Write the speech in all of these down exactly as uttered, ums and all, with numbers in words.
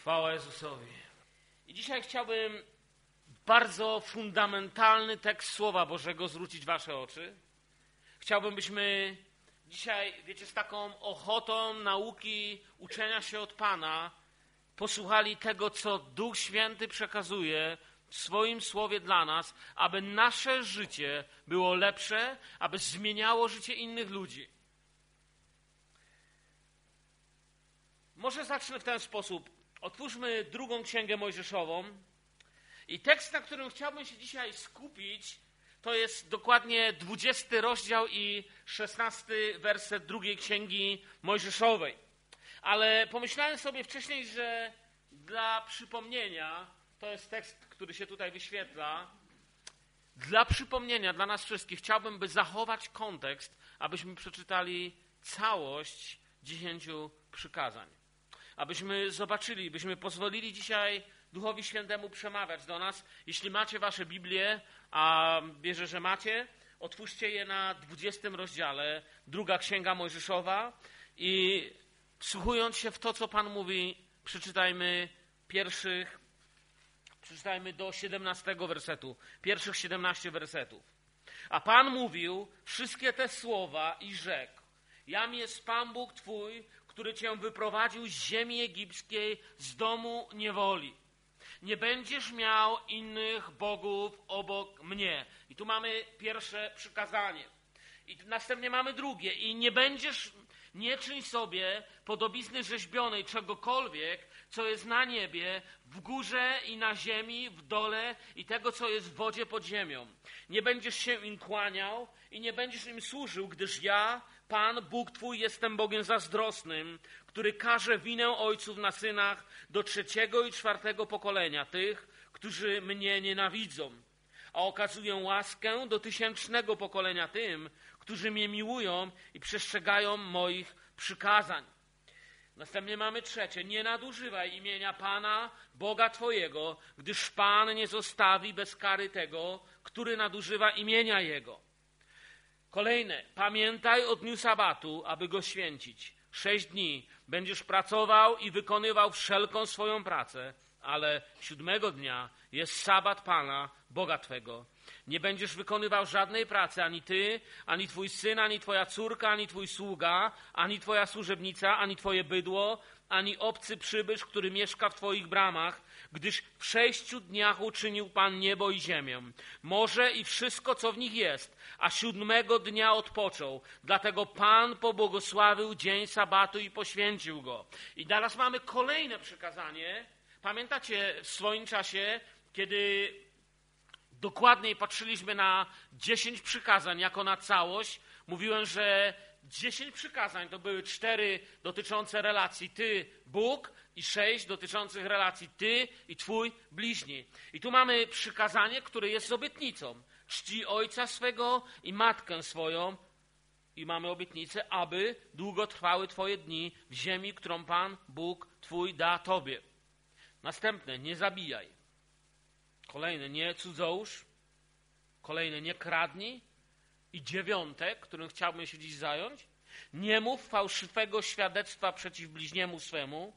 Chwała Jezusowi. I dzisiaj chciałbym bardzo fundamentalny tekst Słowa Bożego zwrócić wasze oczy. Chciałbym, byśmy dzisiaj, wiecie, z taką ochotą nauki, uczenia się od Pana, posłuchali tego, co Duch Święty przekazuje w swoim Słowie dla nas, aby nasze życie było lepsze, aby zmieniało życie innych ludzi. Może zacznę w ten sposób. Otwórzmy drugą Księgę Mojżeszową i tekst, na którym chciałbym się dzisiaj skupić, to jest dokładnie dwudziesty rozdział i szesnasty werset drugiej Księgi Mojżeszowej. Ale pomyślałem sobie wcześniej, że dla przypomnienia, to jest tekst, który się tutaj wyświetla, dla przypomnienia dla nas wszystkich chciałbym, by zachować kontekst, abyśmy przeczytali całość dziesięciu przykazań. Abyśmy zobaczyli, byśmy pozwolili dzisiaj Duchowi Świętemu przemawiać do nas. Jeśli macie wasze Biblię, a wierzę, że macie, otwórzcie je na dwudziestym rozdziale, druga Księga Mojżeszowa i wsłuchując się w to, co Pan mówi, przeczytajmy pierwszych, przeczytajmy do siedemnastego wersetu, pierwszych siedemnaście wersetów. A Pan mówił wszystkie te słowa i rzekł: Jam jest Pan Bóg Twój, który Cię wyprowadził z ziemi egipskiej, z domu niewoli. Nie będziesz miał innych bogów obok mnie. I tu mamy pierwsze przykazanie. I następnie mamy drugie. I nie będziesz, nie czyń sobie podobizny rzeźbionej czegokolwiek, co jest na niebie, w górze i na ziemi, w dole i tego, co jest w wodzie pod ziemią. Nie będziesz się im kłaniał i nie będziesz im służył, gdyż ja, Pan, Bóg Twój, jestem Bogiem zazdrosnym, który karze winę ojców na synach do trzeciego i czwartego pokolenia tych, którzy mnie nienawidzą, a okazuję łaskę do tysięcznego pokolenia tym, którzy mnie miłują i przestrzegają moich przykazań. Następnie mamy trzecie. Nie nadużywaj imienia Pana, Boga Twojego, gdyż Pan nie zostawi bez kary tego, który nadużywa imienia Jego. Kolejne. Pamiętaj o dniu sabatu, aby go święcić. Sześć dni będziesz pracował i wykonywał wszelką swoją pracę, ale siódmego dnia jest sabat Pana, Boga Twego. Nie będziesz wykonywał żadnej pracy, ani ty, ani twój syn, ani twoja córka, ani twój sługa, ani twoja służebnica, ani twoje bydło, ani obcy przybysz, który mieszka w twoich bramach, gdyż w sześciu dniach uczynił Pan niebo i ziemię, morze i wszystko, co w nich jest, a siódmego dnia odpoczął. Dlatego Pan pobłogosławił dzień sabatu i poświęcił go. I teraz mamy kolejne przykazanie. Pamiętacie w swoim czasie, kiedy dokładniej patrzyliśmy na dziesięć przykazań jako na całość, mówiłem, że dziesięć przykazań to były cztery dotyczące relacji ty, Bóg, i sześć dotyczących relacji ty i twój bliźni. I tu mamy przykazanie, które jest z obietnicą. Czci ojca swego i matkę swoją. I mamy obietnicę, aby długo trwały twoje dni w ziemi, którą Pan, Bóg twój da tobie. Następne, nie zabijaj. Kolejne, nie cudzołóż. Kolejne, nie kradnij. I dziewiąte, którym chciałbym się dziś zająć, nie mów fałszywego świadectwa przeciw bliźniemu swemu.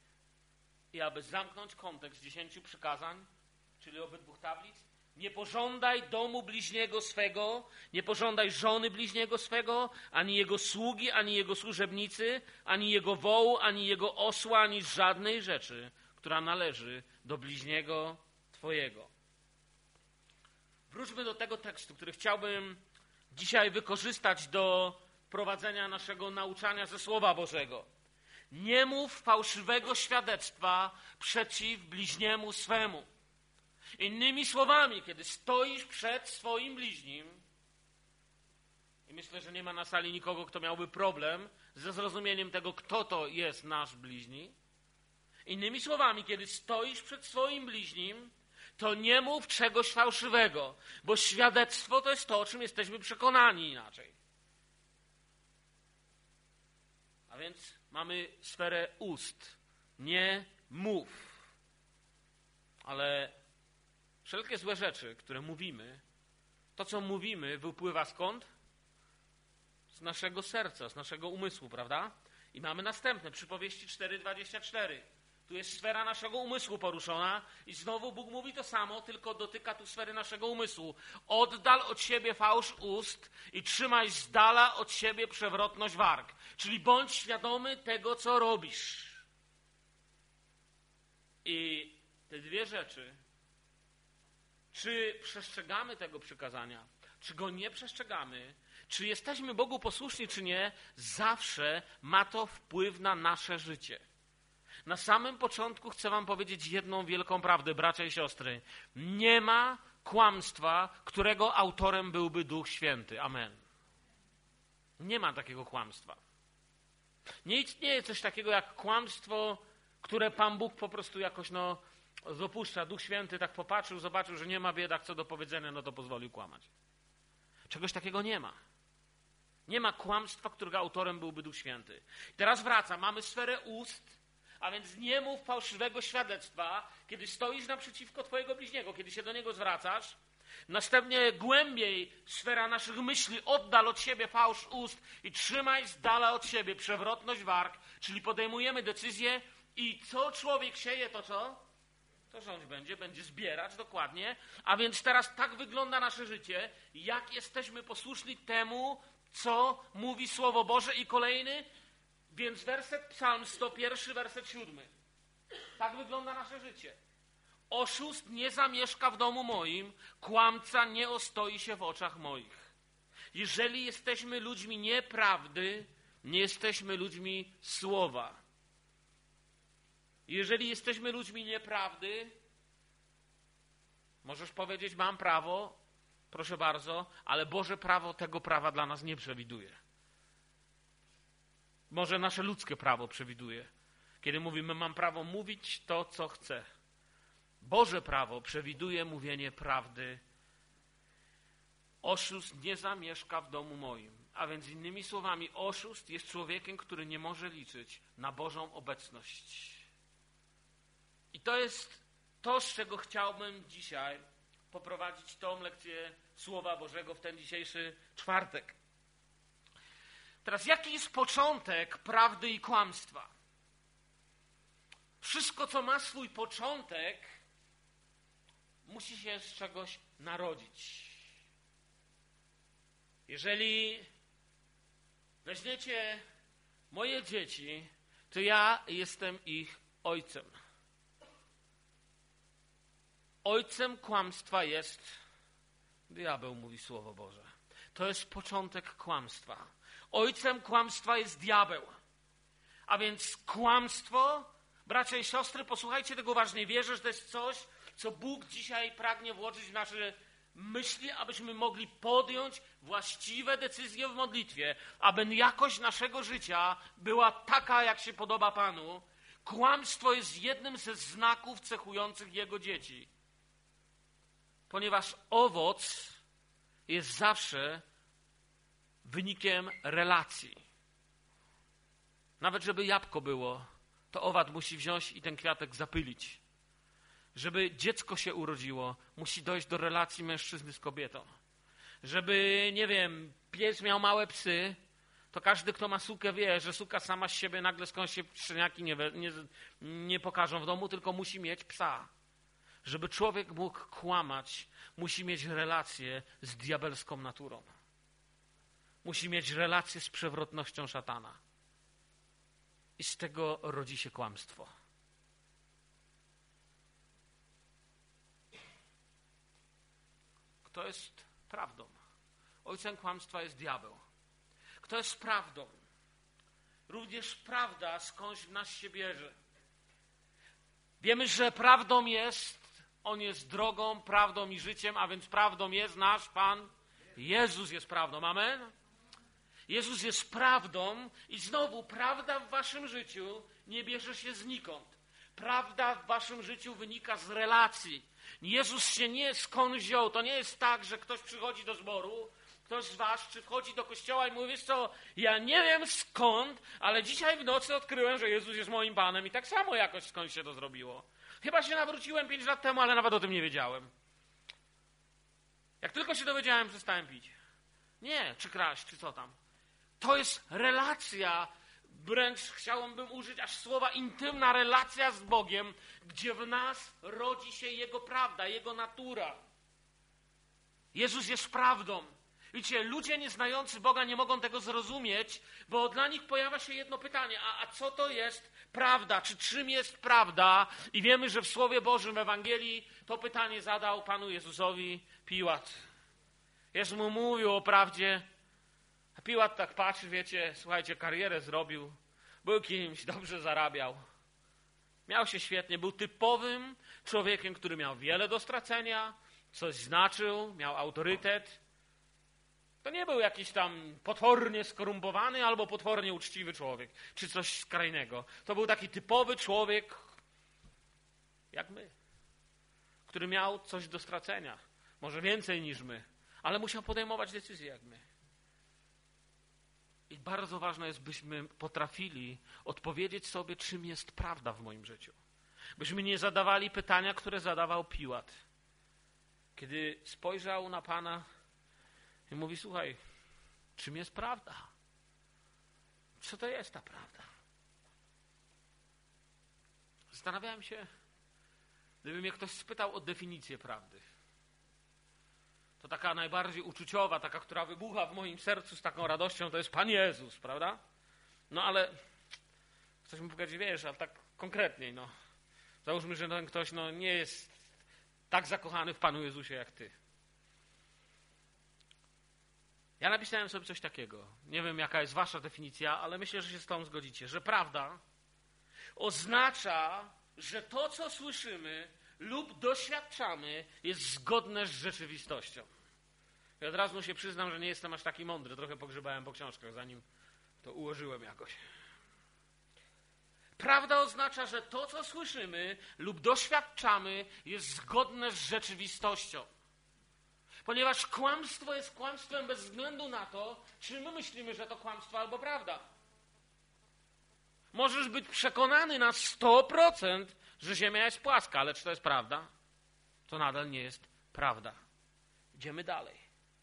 I aby zamknąć kontekst dziesięciu przykazań, czyli obydwu tablic, nie pożądaj domu bliźniego swego, nie pożądaj żony bliźniego swego, ani jego sługi, ani jego służebnicy, ani jego wołu, ani jego osła, ani żadnej rzeczy, która należy do bliźniego twojego. Wróćmy do tego tekstu, który chciałbym dzisiaj wykorzystać do prowadzenia naszego nauczania ze Słowa Bożego. Nie mów fałszywego świadectwa przeciw bliźniemu swemu. Innymi słowami, kiedy stoisz przed swoim bliźnim, i myślę, że nie ma na sali nikogo, kto miałby problem ze zrozumieniem tego, kto to jest nasz bliźni. Innymi słowami, kiedy stoisz przed swoim bliźnim, to nie mów czegoś fałszywego, bo świadectwo to jest to, o czym jesteśmy przekonani inaczej. A więc mamy sferę ust. Nie mów. Ale wszelkie złe rzeczy, które mówimy, to co mówimy wypływa skąd? Z naszego serca, z naszego umysłu, prawda? I mamy następne, Przypowieści cztery dwadzieścia cztery. Tu jest sfera naszego umysłu poruszona i znowu Bóg mówi to samo, tylko dotyka tu sfery naszego umysłu. Oddal od siebie fałsz ust i trzymaj z dala od siebie przewrotność warg. Czyli bądź świadomy tego, co robisz. I te dwie rzeczy, czy przestrzegamy tego przykazania, czy go nie przestrzegamy, czy jesteśmy Bogu posłuszni, czy nie, zawsze ma to wpływ na nasze życie. Na samym początku chcę wam powiedzieć jedną wielką prawdę, bracia i siostry. Nie ma kłamstwa, którego autorem byłby Duch Święty. Amen. Nie ma takiego kłamstwa. Nie istnieje coś takiego jak kłamstwo, które Pan Bóg po prostu jakoś no, dopuszcza. Duch Święty tak popatrzył, zobaczył, że nie ma biedak co do powiedzenia, no to pozwolił kłamać. Czegoś takiego nie ma. Nie ma kłamstwa, którego autorem byłby Duch Święty. I teraz wraca. Mamy sferę ust, a więc nie mów fałszywego świadectwa, kiedy stoisz naprzeciwko twojego bliźniego, kiedy się do niego zwracasz. Następnie głębiej sfera naszych myśli, oddal od siebie fałsz ust i trzymaj z dala od siebie przewrotność warg, czyli podejmujemy decyzję i co człowiek sieje, to co? To rządź będzie, będzie zbierać dokładnie. A więc teraz tak wygląda nasze życie, jak jesteśmy posłuszni temu, co mówi Słowo Boże. I kolejny, więc werset Psalm sto jeden, werset siódmy. Tak wygląda nasze życie. Oszust nie zamieszka w domu moim, kłamca nie ostoi się w oczach moich. Jeżeli jesteśmy ludźmi nieprawdy, nie jesteśmy ludźmi słowa. Jeżeli jesteśmy ludźmi nieprawdy, możesz powiedzieć, mam prawo, proszę bardzo, ale Boże prawo tego prawa dla nas nie przewiduje. Może nasze ludzkie prawo przewiduje. Kiedy mówimy, mam prawo mówić to, co chcę. Boże prawo przewiduje mówienie prawdy. Oszust nie zamieszka w domu moim. A więc innymi słowami, oszust jest człowiekiem, który nie może liczyć na Bożą obecność. I to jest to, z czego chciałbym dzisiaj poprowadzić tą lekcję Słowa Bożego w ten dzisiejszy czwartek. Teraz, jaki jest początek prawdy i kłamstwa? Wszystko, co ma swój początek, musi się z czegoś narodzić. Jeżeli weźmiecie moje dzieci, to ja jestem ich ojcem. Ojcem kłamstwa jest diabeł, mówi Słowo Boże. To jest początek kłamstwa. Ojcem kłamstwa jest diabeł. A więc kłamstwo, bracia i siostry, posłuchajcie tego uważnie. Wierzę, że to jest coś, co Bóg dzisiaj pragnie włożyć w nasze myśli, abyśmy mogli podjąć właściwe decyzje w modlitwie, aby jakość naszego życia była taka, jak się podoba Panu. Kłamstwo jest jednym ze znaków cechujących Jego dzieci. Ponieważ owoc jest zawsze wynikiem relacji. Nawet żeby jabłko było, to owad musi wziąć i ten kwiatek zapylić. Żeby dziecko się urodziło, musi dojść do relacji mężczyzny z kobietą. Żeby, nie wiem, pies miał małe psy, to każdy, kto ma sukę, wie, że suka sama z siebie nagle skąd się szczeniaki nie, nie, nie pokażą w domu, tylko musi mieć psa. Żeby człowiek mógł kłamać, musi mieć relację z diabelską naturą. Musi mieć relację z przewrotnością szatana. I z tego rodzi się kłamstwo. Kto jest prawdą? Ojcem kłamstwa jest diabeł. Kto jest prawdą? Również prawda skądś w nas się bierze. Wiemy, że prawdą jest, On jest drogą, prawdą i życiem, a więc prawdą jest nasz Pan. Jezus jest prawdą. Amen? Jezus jest prawdą i znowu prawda w waszym życiu nie bierze się znikąd. Prawda w waszym życiu wynika z relacji. Jezus się nie skąd wziął. To nie jest tak, że ktoś przychodzi do zboru, ktoś z was, czy wchodzi do kościoła i mówi, wiesz co, ja nie wiem skąd, ale dzisiaj w nocy odkryłem, że Jezus jest moim Panem i tak samo jakoś skąd się to zrobiło. Chyba się nawróciłem pięć lat temu, ale nawet o tym nie wiedziałem. Jak tylko się dowiedziałem, przestałem pić. Nie, czy kraść, czy co tam. To jest relacja. wręcz chciałbym użyć aż słowa intymna relacja z Bogiem, gdzie w nas rodzi się Jego prawda, Jego natura. Jezus jest prawdą. Widzicie, ludzie nieznający Boga nie mogą tego zrozumieć, bo dla nich pojawia się jedno pytanie, a, a co to jest prawda? Czy czym jest prawda? I wiemy, że w Słowie Bożym, w Ewangelii to pytanie zadał Panu Jezusowi Piłat. Jezus mu mówił o prawdzie, a Piłat tak patrzy, wiecie, słuchajcie, karierę zrobił, był kimś, dobrze zarabiał, miał się świetnie, był typowym człowiekiem, który miał wiele do stracenia, coś znaczył, miał autorytet. To nie był jakiś tam potwornie skorumpowany albo potwornie uczciwy człowiek, czy coś skrajnego. To był taki typowy człowiek, jak my, który miał coś do stracenia, może więcej niż my, ale musiał podejmować decyzje jak my. I bardzo ważne jest, byśmy potrafili odpowiedzieć sobie, czym jest prawda w moim życiu. Byśmy nie zadawali pytania, które zadawał Piłat. Kiedy spojrzał na Pana i mówi, słuchaj, czym jest prawda? Co to jest ta prawda? Zastanawiałem się, gdyby mnie ktoś spytał o definicję prawdy. To taka najbardziej uczuciowa, taka, która wybucha w moim sercu z taką radością, to jest Pan Jezus, prawda? No ale ktoś mi powie, wiesz, ale tak konkretniej, no. Załóżmy, że ten ktoś no, nie jest tak zakochany w Panu Jezusie jak ty. Ja napisałem sobie coś takiego. Nie wiem, jaka jest wasza definicja, ale myślę, że się z tą zgodzicie, że prawda oznacza, że to, co słyszymy lub doświadczamy, jest zgodne z rzeczywistością. Ja od razu się przyznam, że nie jestem aż taki mądry. Trochę pogrzebałem po książkach, zanim to ułożyłem jakoś. Prawda oznacza, że to, co słyszymy lub doświadczamy, jest zgodne z rzeczywistością. Ponieważ kłamstwo jest kłamstwem bez względu na to, czy my myślimy, że to kłamstwo albo prawda. Możesz być przekonany na sto procent, że Ziemia jest płaska, ale czy to jest prawda? To nadal nie jest prawda. Idziemy dalej.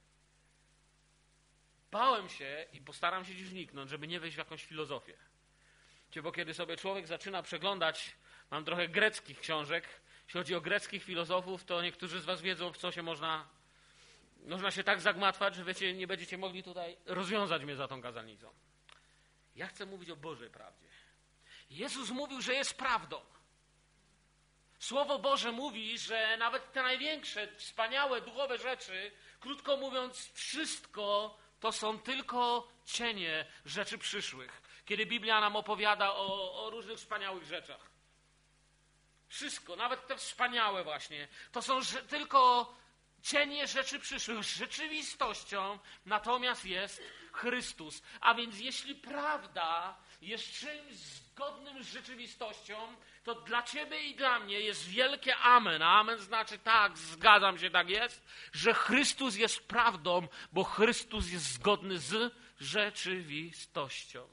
Bałem się i postaram się dziś wniknąć, żeby nie wejść w jakąś filozofię. Bo kiedy sobie człowiek zaczyna przeglądać, mam trochę greckich książek, jeśli chodzi o greckich filozofów, to niektórzy z was wiedzą, w co się można, można się tak zagmatwać, że wiecie, nie będziecie mogli tutaj rozwiązać mnie za tą kazalnicą. Ja chcę mówić o Bożej prawdzie. Jezus mówił, że jest prawdą. Słowo Boże mówi, że nawet te największe, wspaniałe, duchowe rzeczy, krótko mówiąc, wszystko to są tylko cienie rzeczy przyszłych. Kiedy Biblia nam opowiada o, o różnych wspaniałych rzeczach. Wszystko, nawet te wspaniałe właśnie, to są że, tylko cienie rzeczy przyszłych. Rzeczywistością natomiast jest Chrystus. A więc jeśli prawda jest czymś zgodnym z rzeczywistością, to dla ciebie i dla mnie jest wielkie amen. A amen znaczy tak, zgadzam się, tak jest, że Chrystus jest prawdą, bo Chrystus jest zgodny z rzeczywistością.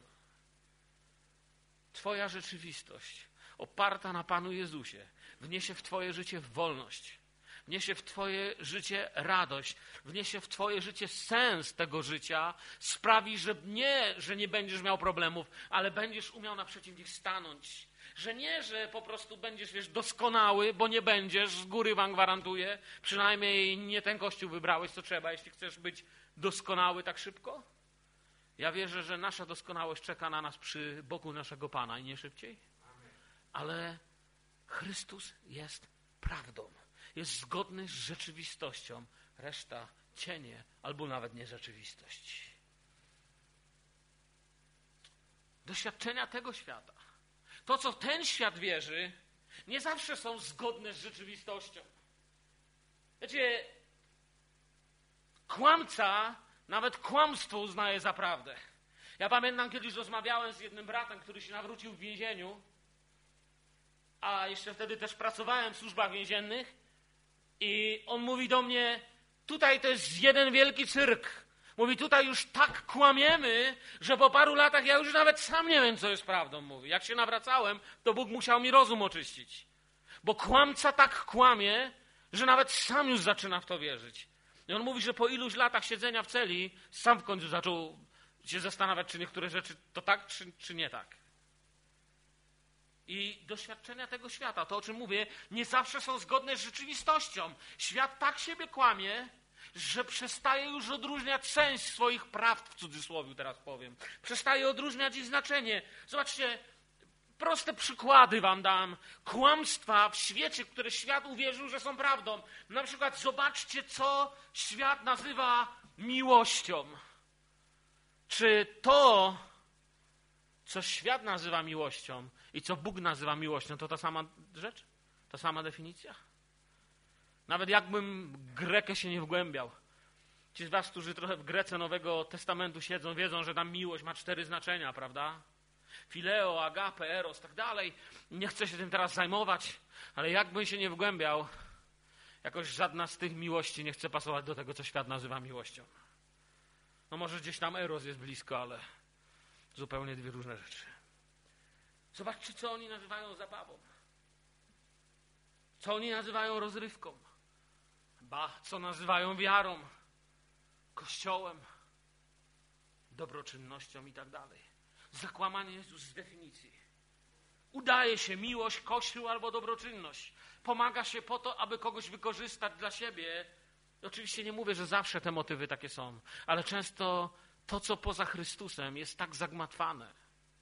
Twoja rzeczywistość oparta na Panu Jezusie wniesie w twoje życie wolność, wniesie w twoje życie radość, wniesie w twoje życie sens tego życia, sprawi, że nie, że nie będziesz miał problemów, ale będziesz umiał naprzeciw nich stanąć. Że nie, że po prostu będziesz, wiesz, doskonały, bo nie będziesz, z góry wam gwarantuję, przynajmniej nie ten kościół wybrałeś, co trzeba, jeśli chcesz być doskonały tak szybko. Ja wierzę, że nasza doskonałość czeka na nas przy boku naszego Pana i nie szybciej. Ale Chrystus jest prawdą. Jest zgodny z rzeczywistością. Reszta cienie albo nawet nierzeczywistość. Doświadczenia tego świata. To, co ten świat wierzy, nie zawsze są zgodne z rzeczywistością. Wiecie, kłamca nawet kłamstwo uznaje za prawdę. Ja pamiętam, kiedyś rozmawiałem z jednym bratem, który się nawrócił w więzieniu, a jeszcze wtedy też pracowałem w służbach więziennych i on mówi do mnie, tutaj to jest jeden wielki cyrk. Mówi, tutaj już tak kłamiemy, że po paru latach ja już nawet sam nie wiem, co jest prawdą. Mówi, jak się nawracałem, to Bóg musiał mi rozum oczyścić. Bo kłamca tak kłamie, że nawet sam już zaczyna w to wierzyć. I on mówi, że po iluś latach siedzenia w celi sam w końcu zaczął się zastanawiać, czy niektóre rzeczy to tak, czy, czy nie tak. I doświadczenia tego świata, to o czym mówię, nie zawsze są zgodne z rzeczywistością. Świat tak siebie kłamie, że przestaje już odróżniać sens swoich prawd, w cudzysłowie teraz powiem. Przestaje odróżniać ich znaczenie. Zobaczcie, proste przykłady wam dam. Kłamstwa w świecie, w które świat uwierzył, że są prawdą. Na przykład zobaczcie, co świat nazywa miłością. Czy to, co świat nazywa miłością i co Bóg nazywa miłością, to ta sama rzecz? Ta sama definicja? Nawet jakbym Grekę się nie wgłębiał. Ci z was, którzy trochę w Grece Nowego Testamentu siedzą, wiedzą, że tam miłość ma cztery znaczenia, prawda? Fileo, agape, eros, tak dalej. Nie chcę się tym teraz zajmować, ale jakbym się nie wgłębiał, jakoś żadna z tych miłości nie chce pasować do tego, co świat nazywa miłością. No może gdzieś tam eros jest blisko, ale zupełnie dwie różne rzeczy. Zobaczcie, co oni nazywają zabawą. Co oni nazywają rozrywką. Ba, co nazywają wiarą, kościołem, dobroczynnością i tak dalej. Zakłamanie jest już z definicji. Udaje się miłość, kościół albo dobroczynność. Pomaga się po to, aby kogoś wykorzystać dla siebie. Oczywiście nie mówię, że zawsze te motywy takie są, ale często to, co poza Chrystusem, jest tak zagmatwane.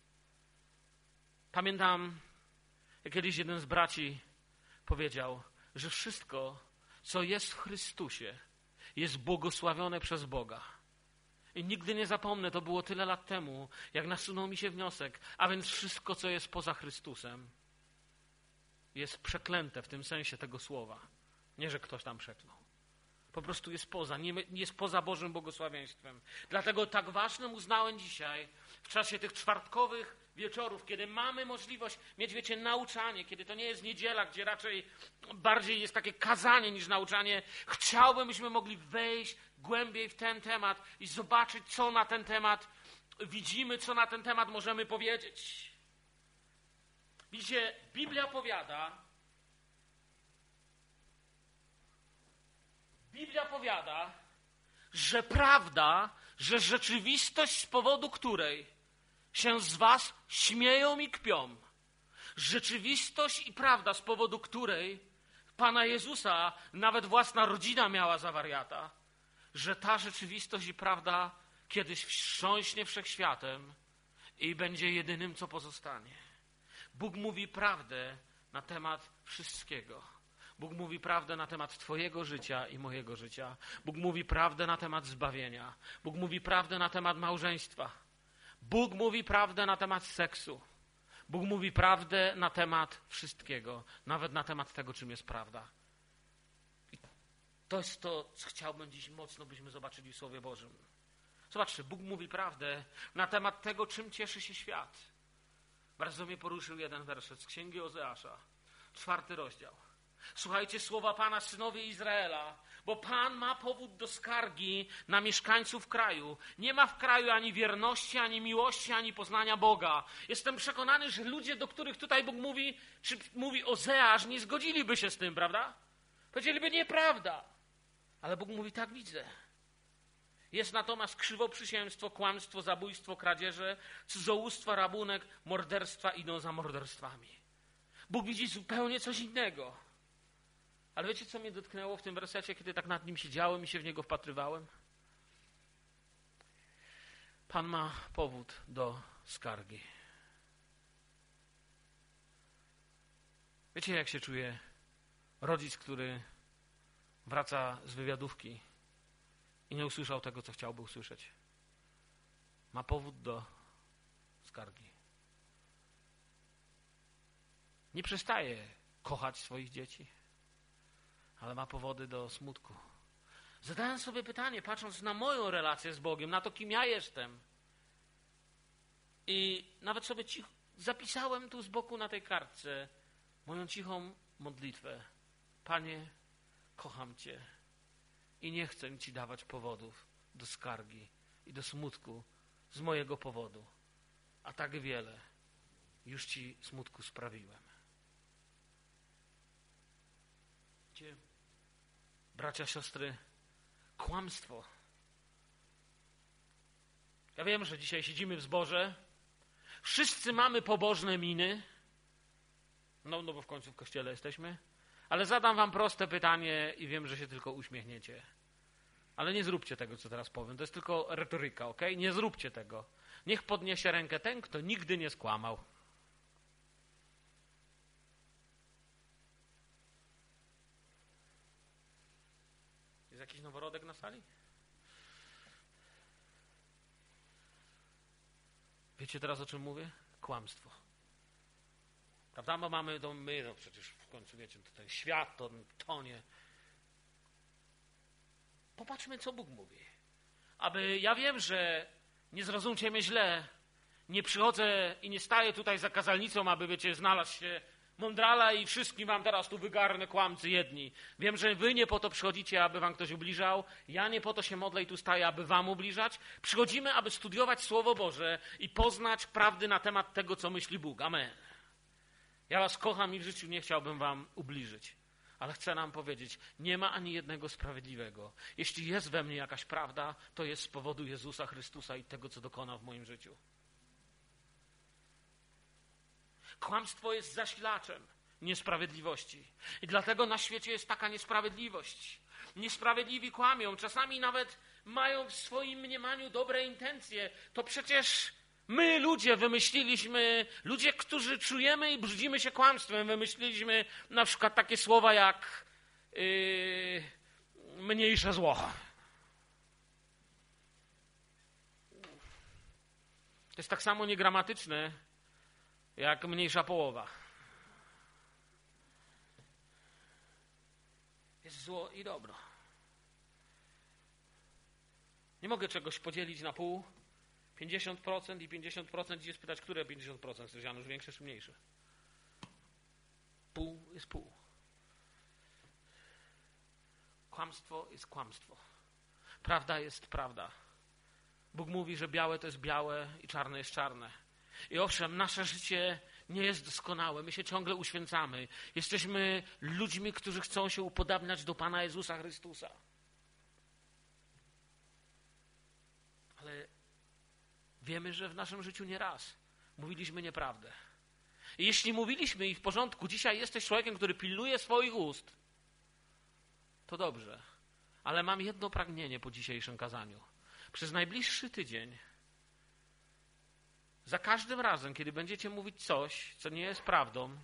Pamiętam, jak kiedyś jeden z braci powiedział, że wszystko, co jest w Chrystusie, jest błogosławione przez Boga. I nigdy nie zapomnę, to było tyle lat temu, jak nasunął mi się wniosek, a więc wszystko, co jest poza Chrystusem, jest przeklęte w tym sensie tego słowa. Nie, że ktoś tam przeklął. Po prostu jest poza, nie jest poza Bożym błogosławieństwem. Dlatego tak ważnym uznałem dzisiaj, w czasie tych czwartkowych wieczorów, kiedy mamy możliwość mieć, wiecie, nauczanie, kiedy to nie jest niedziela, gdzie raczej bardziej jest takie kazanie niż nauczanie, chciałbym, byśmy mogli wejść głębiej w ten temat i zobaczyć, co na ten temat widzimy, co na ten temat możemy powiedzieć. Widzicie, Biblia powiada, Biblia powiada, że prawda, że rzeczywistość, z powodu której się z was śmieją i kpią, rzeczywistość i prawda, z powodu której Pana Jezusa nawet własna rodzina miała za wariata, że ta rzeczywistość i prawda kiedyś wstrząśnie wszechświatem i będzie jedynym, co pozostanie. Bóg mówi prawdę na temat wszystkiego. Bóg mówi prawdę na temat twojego życia i mojego życia. Bóg mówi prawdę na temat zbawienia. Bóg mówi prawdę na temat małżeństwa. Bóg mówi prawdę na temat seksu. Bóg mówi prawdę na temat wszystkiego. Nawet na temat tego, czym jest prawda. I to jest to, co chciałbym dziś mocno, byśmy zobaczyli w Słowie Bożym. Zobaczcie, Bóg mówi prawdę na temat tego, czym cieszy się świat. Bardzo mnie poruszył jeden werset z Księgi Ozeasza, czwarty rozdział. Słuchajcie słowa Pana, synowie Izraela, bo Pan ma powód do skargi na mieszkańców kraju. Nie ma w kraju ani wierności, ani miłości, ani poznania Boga. Jestem przekonany, że ludzie, do których tutaj Bóg mówi, czy mówi Ozeasz, nie zgodziliby się z tym, prawda? Powiedzieliby, nieprawda. Ale Bóg mówi, tak widzę. Jest natomiast krzywoprzysięstwo, kłamstwo, zabójstwo, kradzieże, cudzołóstwo, rabunek, morderstwa idą za morderstwami. Bóg widzi zupełnie coś innego. Ale wiecie, co mnie dotknęło w tym wersecie, kiedy tak nad nim siedziałem i się w niego wpatrywałem? Pan ma powód do skargi. Wiecie, jak się czuje rodzic, który wraca z wywiadówki i nie usłyszał tego, co chciałby usłyszeć? Ma powód do skargi. Nie przestaje kochać swoich dzieci, ale ma powody do smutku. Zadałem sobie pytanie, patrząc na moją relację z Bogiem, na to, kim ja jestem. I nawet sobie cicho, zapisałem tu z boku na tej kartce moją cichą modlitwę. Panie, kocham Cię i nie chcę Ci dawać powodów do skargi i do smutku z mojego powodu. A tak wiele już Ci smutku sprawiłem. Wiecie, bracia, siostry, kłamstwo Ja wiem, że dzisiaj siedzimy w zborze, wszyscy mamy pobożne miny, no, no bo w końcu w kościele jesteśmy, ale zadam wam proste pytanie i wiem, że się tylko uśmiechniecie. Ale nie zróbcie tego, co teraz powiem. To jest tylko retoryka, ok? Nie zróbcie tego. Niech podniesie rękę ten, kto nigdy nie skłamał. Jest jakiś noworodek na sali? Wiecie teraz, o czym mówię? Kłamstwo. Prawda? Bo mamy, to my, no przecież w końcu wiecie, to ten świat, to tonie. Popatrzmy, co Bóg mówi. Aby, ja wiem, że nie zrozumcie mnie źle, nie przychodzę i nie staję tutaj za kazalnicą, aby, wiecie, znalazł się mądrala i wszystkim wam teraz tu wygarnę kłamcy jedni. Wiem, że wy nie po to przychodzicie, aby wam ktoś ubliżał. Ja nie po to się modlę i tu staję, aby wam ubliżać. Przychodzimy, aby studiować Słowo Boże i poznać prawdy na temat tego, co myśli Bóg. Amen. Ja was kocham i w życiu nie chciałbym wam ubliżyć. Ale chcę nam powiedzieć, nie ma ani jednego sprawiedliwego. Jeśli jest we mnie jakaś prawda, to jest z powodu Jezusa Chrystusa i tego, co dokonał w moim życiu. Kłamstwo jest zasilaczem niesprawiedliwości. I dlatego na świecie jest taka niesprawiedliwość. Niesprawiedliwi kłamią, czasami nawet mają w swoim mniemaniu dobre intencje. To przecież my, ludzie, wymyśliliśmy, ludzie, którzy czujemy i brzydzimy się kłamstwem, wymyśliliśmy na przykład takie słowa jak yy, mniejsze zło. To jest tak samo niegramatyczne, jak mniejsza połowa. Jest zło i dobro. Nie mogę czegoś podzielić na pół, pięćdziesiąt procent i pięćdziesiąt procent, gdzie spytać, które pięćdziesiąt procent? Chcesz, Janusz, większe czy mniejsze? Pół jest pół. Kłamstwo jest kłamstwo. Prawda jest prawda. Bóg mówi, że białe to jest białe i czarne jest czarne. I owszem, nasze życie nie jest doskonałe. My się ciągle uświęcamy. Jesteśmy ludźmi, którzy chcą się upodabniać do Pana Jezusa Chrystusa. Ale wiemy, że w naszym życiu nie raz mówiliśmy nieprawdę. I jeśli mówiliśmy i w porządku, dzisiaj jesteś człowiekiem, który pilnuje swoich ust, to dobrze. Ale mam jedno pragnienie po dzisiejszym kazaniu. Przez najbliższy tydzień, za każdym razem, kiedy będziecie mówić coś, co nie jest prawdą,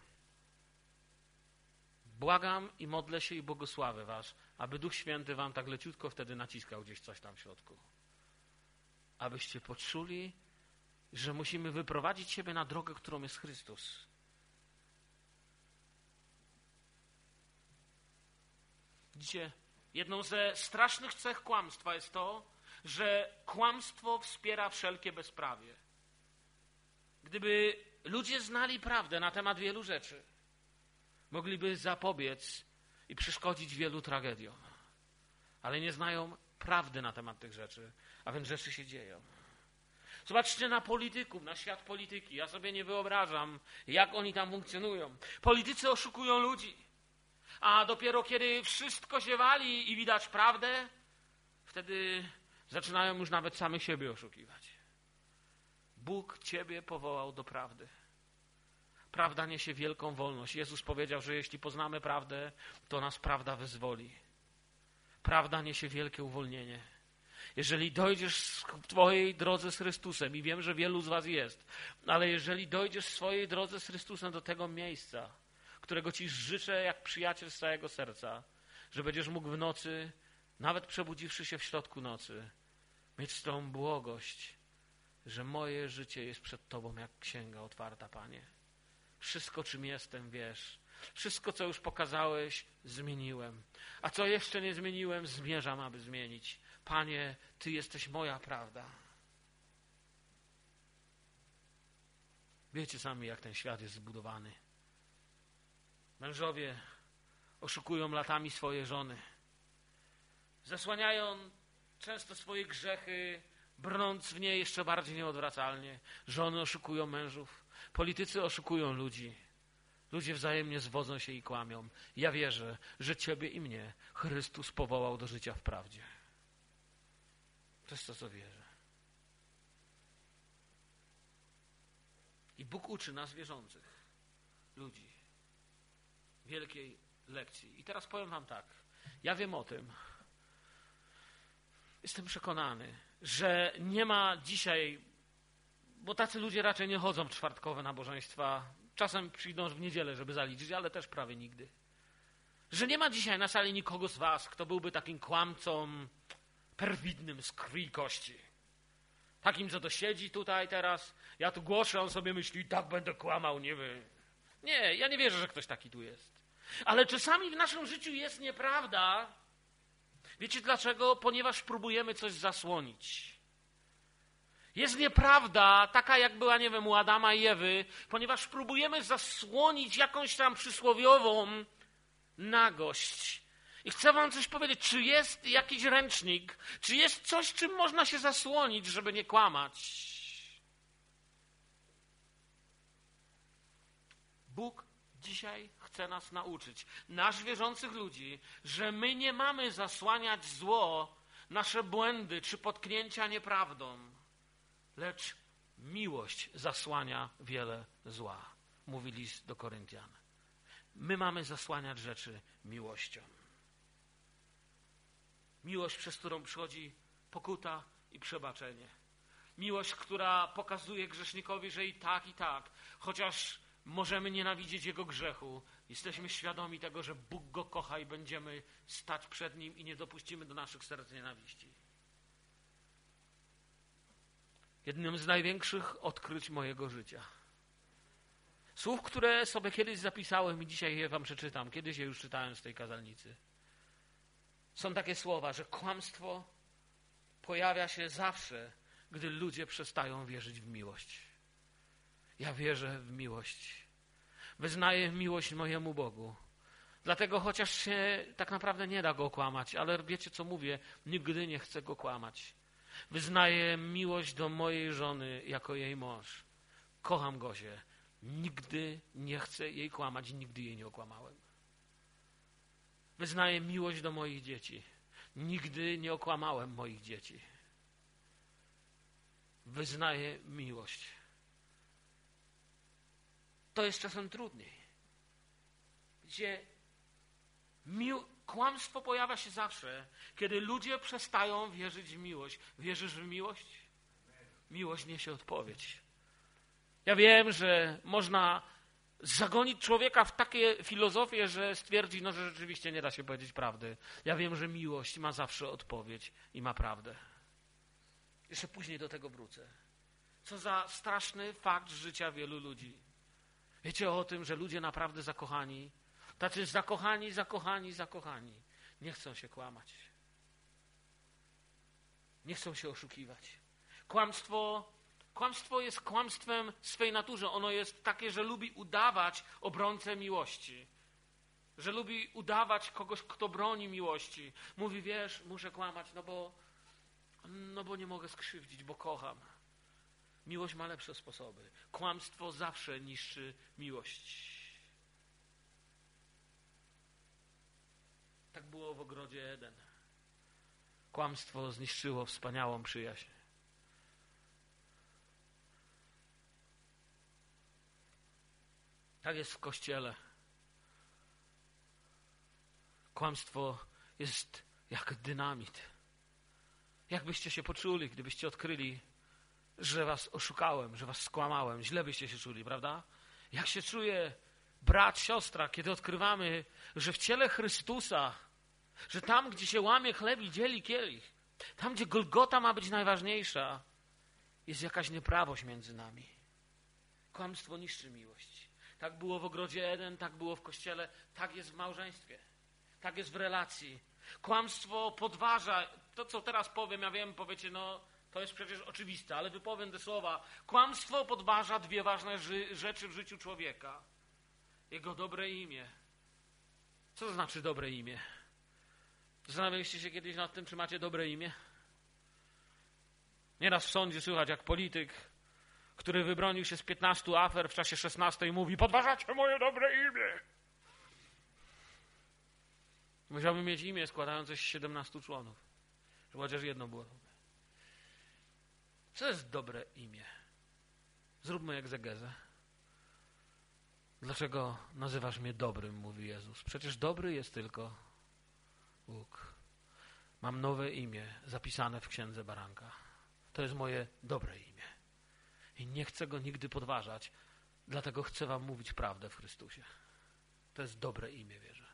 błagam i modlę się i błogosławię was, aby Duch Święty wam tak leciutko wtedy naciskał gdzieś coś tam w środku. Abyście poczuli, że musimy wyprowadzić siebie na drogę, którą jest Chrystus. Widzicie, jedną ze strasznych cech kłamstwa jest to, że kłamstwo wspiera wszelkie bezprawie. Gdyby ludzie znali prawdę na temat wielu rzeczy, mogliby zapobiec i przeszkodzić wielu tragediom. Ale nie znają prawdy na temat tych rzeczy, a więc rzeczy się dzieją. Zobaczcie na polityków, na świat polityki. Ja sobie nie wyobrażam, jak oni tam funkcjonują. Politycy oszukują ludzi, a dopiero kiedy wszystko się wali i widać prawdę, wtedy zaczynają już nawet samych siebie oszukiwać. Bóg ciebie powołał do prawdy. Prawda niesie wielką wolność. Jezus powiedział, że jeśli poznamy prawdę, to nas prawda wyzwoli. Prawda niesie wielkie uwolnienie. Jeżeli dojdziesz w twojej drodze z Chrystusem, i wiem, że wielu z was jest, ale jeżeli dojdziesz w swojej drodze z Chrystusem do tego miejsca, którego ci życzę jak przyjaciel z całego serca, że będziesz mógł w nocy, nawet przebudziwszy się w środku nocy, mieć tą błogość, że moje życie jest przed Tobą jak księga otwarta, Panie. Wszystko, czym jestem, wiesz. Wszystko, co już pokazałeś, zmieniłem. A co jeszcze nie zmieniłem, zmierzam, aby zmienić. Panie, Ty jesteś moja prawda. Wiecie sami, jak ten świat jest zbudowany. Mężowie oszukują latami swoje żony. Zasłaniają często swoje grzechy, brnąc w nie jeszcze bardziej nieodwracalnie. Żony oszukują mężów. Politycy oszukują ludzi. Ludzie wzajemnie zwodzą się i kłamią. Ja wierzę, że Ciebie i mnie Chrystus powołał do życia w prawdzie. To jest to, co wierzę. I Bóg uczy nas wierzących ludzi wielkiej lekcji. I teraz powiem wam tak. Ja wiem o tym. Jestem przekonany, że nie ma dzisiaj, bo tacy ludzie raczej nie chodzą w czwartkowe nabożeństwa. Czasem przyjdą w niedzielę, żeby zaliczyć, ale też prawie nigdy. Że nie ma dzisiaj na sali nikogo z was, kto byłby takim kłamcą perfidnym z krwi i kości. Takim, co to siedzi tutaj teraz, ja tu głoszę, on sobie myśli, tak będę kłamał, nie wiem. Nie, ja nie wierzę, że ktoś taki tu jest. Ale czasami w naszym życiu jest nieprawda. Wiecie dlaczego? Ponieważ próbujemy coś zasłonić. Jest nieprawda, taka jak była, nie wiem, u Adama i Ewy, ponieważ próbujemy zasłonić jakąś tam przysłowiową nagość. I chcę wam coś powiedzieć, czy jest jakiś ręcznik, czy jest coś, czym można się zasłonić, żeby nie kłamać. Bóg dzisiaj chce nas nauczyć, nas wierzących ludzi, że my nie mamy zasłaniać zło, nasze błędy czy potknięcia nieprawdą, lecz miłość zasłania wiele zła, mówi list do Koryntian. My mamy zasłaniać rzeczy miłością. Miłość, przez którą przychodzi pokuta i przebaczenie. Miłość, która pokazuje grzesznikowi, że i tak, i tak, chociaż możemy nienawidzieć jego grzechu, jesteśmy świadomi tego, że Bóg go kocha i będziemy stać przed Nim i nie dopuścimy do naszych serc nienawiści. Jednym z największych odkryć mojego życia. Słów, które sobie kiedyś zapisałem i dzisiaj je wam przeczytam. Kiedyś je już czytałem z tej kazalnicy. Są takie słowa, że kłamstwo pojawia się zawsze, gdy ludzie przestają wierzyć w miłość. Ja wierzę w miłość. Wyznaję miłość mojemu Bogu. Dlatego chociaż się tak naprawdę nie da go kłamać, ale wiecie co mówię, nigdy nie chcę go kłamać. Wyznaję miłość do mojej żony jako jej mąż. Kocham Gosię. Nigdy nie chcę jej kłamać i nigdy jej nie okłamałem. Wyznaję miłość do moich dzieci. Nigdy nie okłamałem moich dzieci. Wyznaję miłość. To jest czasem trudniej. Gdzie mił... kłamstwo pojawia się zawsze, kiedy ludzie przestają wierzyć w miłość. Wierzysz w miłość? Miłość niesie odpowiedź. Ja wiem, że można zagonić człowieka w takie filozofie, że stwierdzi, no, że rzeczywiście nie da się powiedzieć prawdy. Ja wiem, że miłość ma zawsze odpowiedź i ma prawdę. Jeszcze później do tego wrócę. Co za straszny fakt życia wielu ludzi. Wiecie o tym, że ludzie naprawdę zakochani, tacy zakochani, zakochani, zakochani, nie chcą się kłamać. Nie chcą się oszukiwać. Kłamstwo, kłamstwo jest kłamstwem w swej naturze. Ono jest takie, że lubi udawać obrońcę miłości. Że lubi udawać kogoś, kto broni miłości. Mówi, wiesz, muszę kłamać, no bo, no bo nie mogę skrzywdzić, bo kocham. Miłość ma lepsze sposoby. Kłamstwo zawsze niszczy miłość. Tak było w ogrodzie Eden. Kłamstwo zniszczyło wspaniałą przyjaźń. Tak jest w Kościele. Kłamstwo jest jak dynamit. Jak byście się poczuli, gdybyście odkryli, że was oszukałem, że was skłamałem? Źle byście się czuli, prawda? Jak się czuje brat, siostra, kiedy odkrywamy, że w ciele Chrystusa, że tam, gdzie się łamie chleb i dzieli kielich, tam, gdzie Golgota ma być najważniejsza, jest jakaś nieprawość między nami. Kłamstwo niszczy miłość. Tak było w ogrodzie Eden, tak było w Kościele, tak jest w małżeństwie, tak jest w relacji. Kłamstwo podważa, to co teraz powiem, ja wiem, powiecie, no to jest przecież oczywiste, ale wypowiem te słowa. Kłamstwo podważa dwie ważne ży- rzeczy w życiu człowieka. Jego dobre imię. Co to znaczy dobre imię? Zastanawialiście się kiedyś nad tym, czy macie dobre imię? Nieraz w sądzie słychać, jak polityk, który wybronił się z piętnastu afer w czasie szesnastej, mówi: podważacie moje dobre imię. Musiałbym mieć imię składające się z siedemnastu członów, żeby chociaż jedno było dobre. Co jest dobre imię? Zróbmy egzegezę. Dlaczego nazywasz mnie dobrym, mówi Jezus. Przecież dobry jest tylko Bóg. Mam nowe imię zapisane w Księdze Baranka. To jest moje dobre imię. I nie chcę go nigdy podważać, dlatego chcę wam mówić prawdę w Chrystusie. To jest dobre imię, wierzę.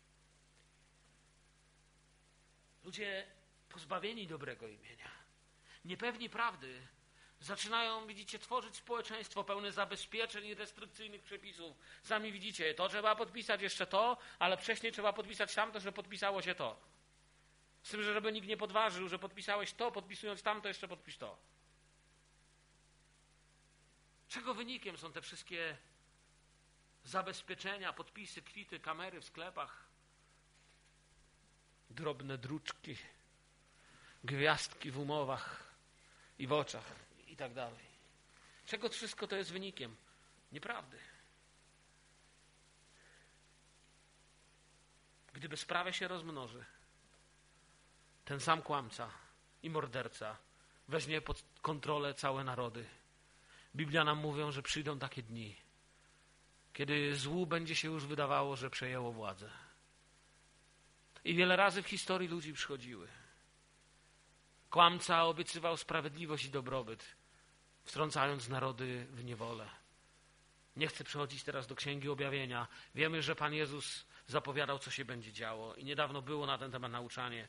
Ludzie pozbawieni dobrego imienia, niepewni prawdy, zaczynają, widzicie, tworzyć społeczeństwo pełne zabezpieczeń i restrykcyjnych przepisów. Sami widzicie, to trzeba podpisać jeszcze to, ale wcześniej trzeba podpisać tamto, że podpisało się to. Z tym, że żeby nikt nie podważył, że podpisałeś to, podpisując tamto, jeszcze podpisz to. Czego wynikiem są te wszystkie zabezpieczenia, podpisy, kwity, kamery w sklepach? Drobne druczki, gwiazdki w umowach i w oczach i tak dalej. Czego wszystko to jest wynikiem? Nieprawdy. Gdy bezprawie się rozmnoży, ten sam kłamca i morderca weźmie pod kontrolę całe narody. Biblia nam mówią, że przyjdą takie dni, kiedy złu będzie się już wydawało, że przejęło władzę. I wiele razy w historii ludzi przychodziły. Kłamca obiecywał sprawiedliwość i dobrobyt, wtrącając narody w niewolę. Nie chcę przechodzić teraz do Księgi Objawienia. Wiemy, że Pan Jezus zapowiadał, co się będzie działo i niedawno było na ten temat nauczanie.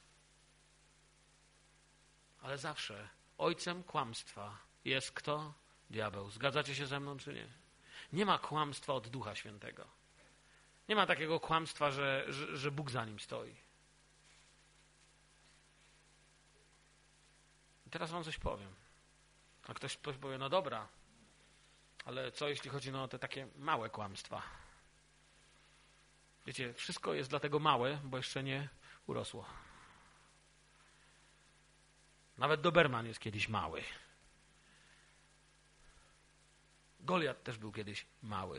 Ale zawsze ojcem kłamstwa jest kto? Diabeł. Zgadzacie się ze mną, czy nie? Nie ma kłamstwa od Ducha Świętego. Nie ma takiego kłamstwa, że, że, że Bóg za nim stoi. I teraz wam coś powiem. A ktoś, ktoś powie, no dobra, ale co jeśli chodzi no, o te takie małe kłamstwa? Wiecie, wszystko jest dlatego małe, bo jeszcze nie urosło. Nawet Doberman jest kiedyś mały. Goliat też był kiedyś mały.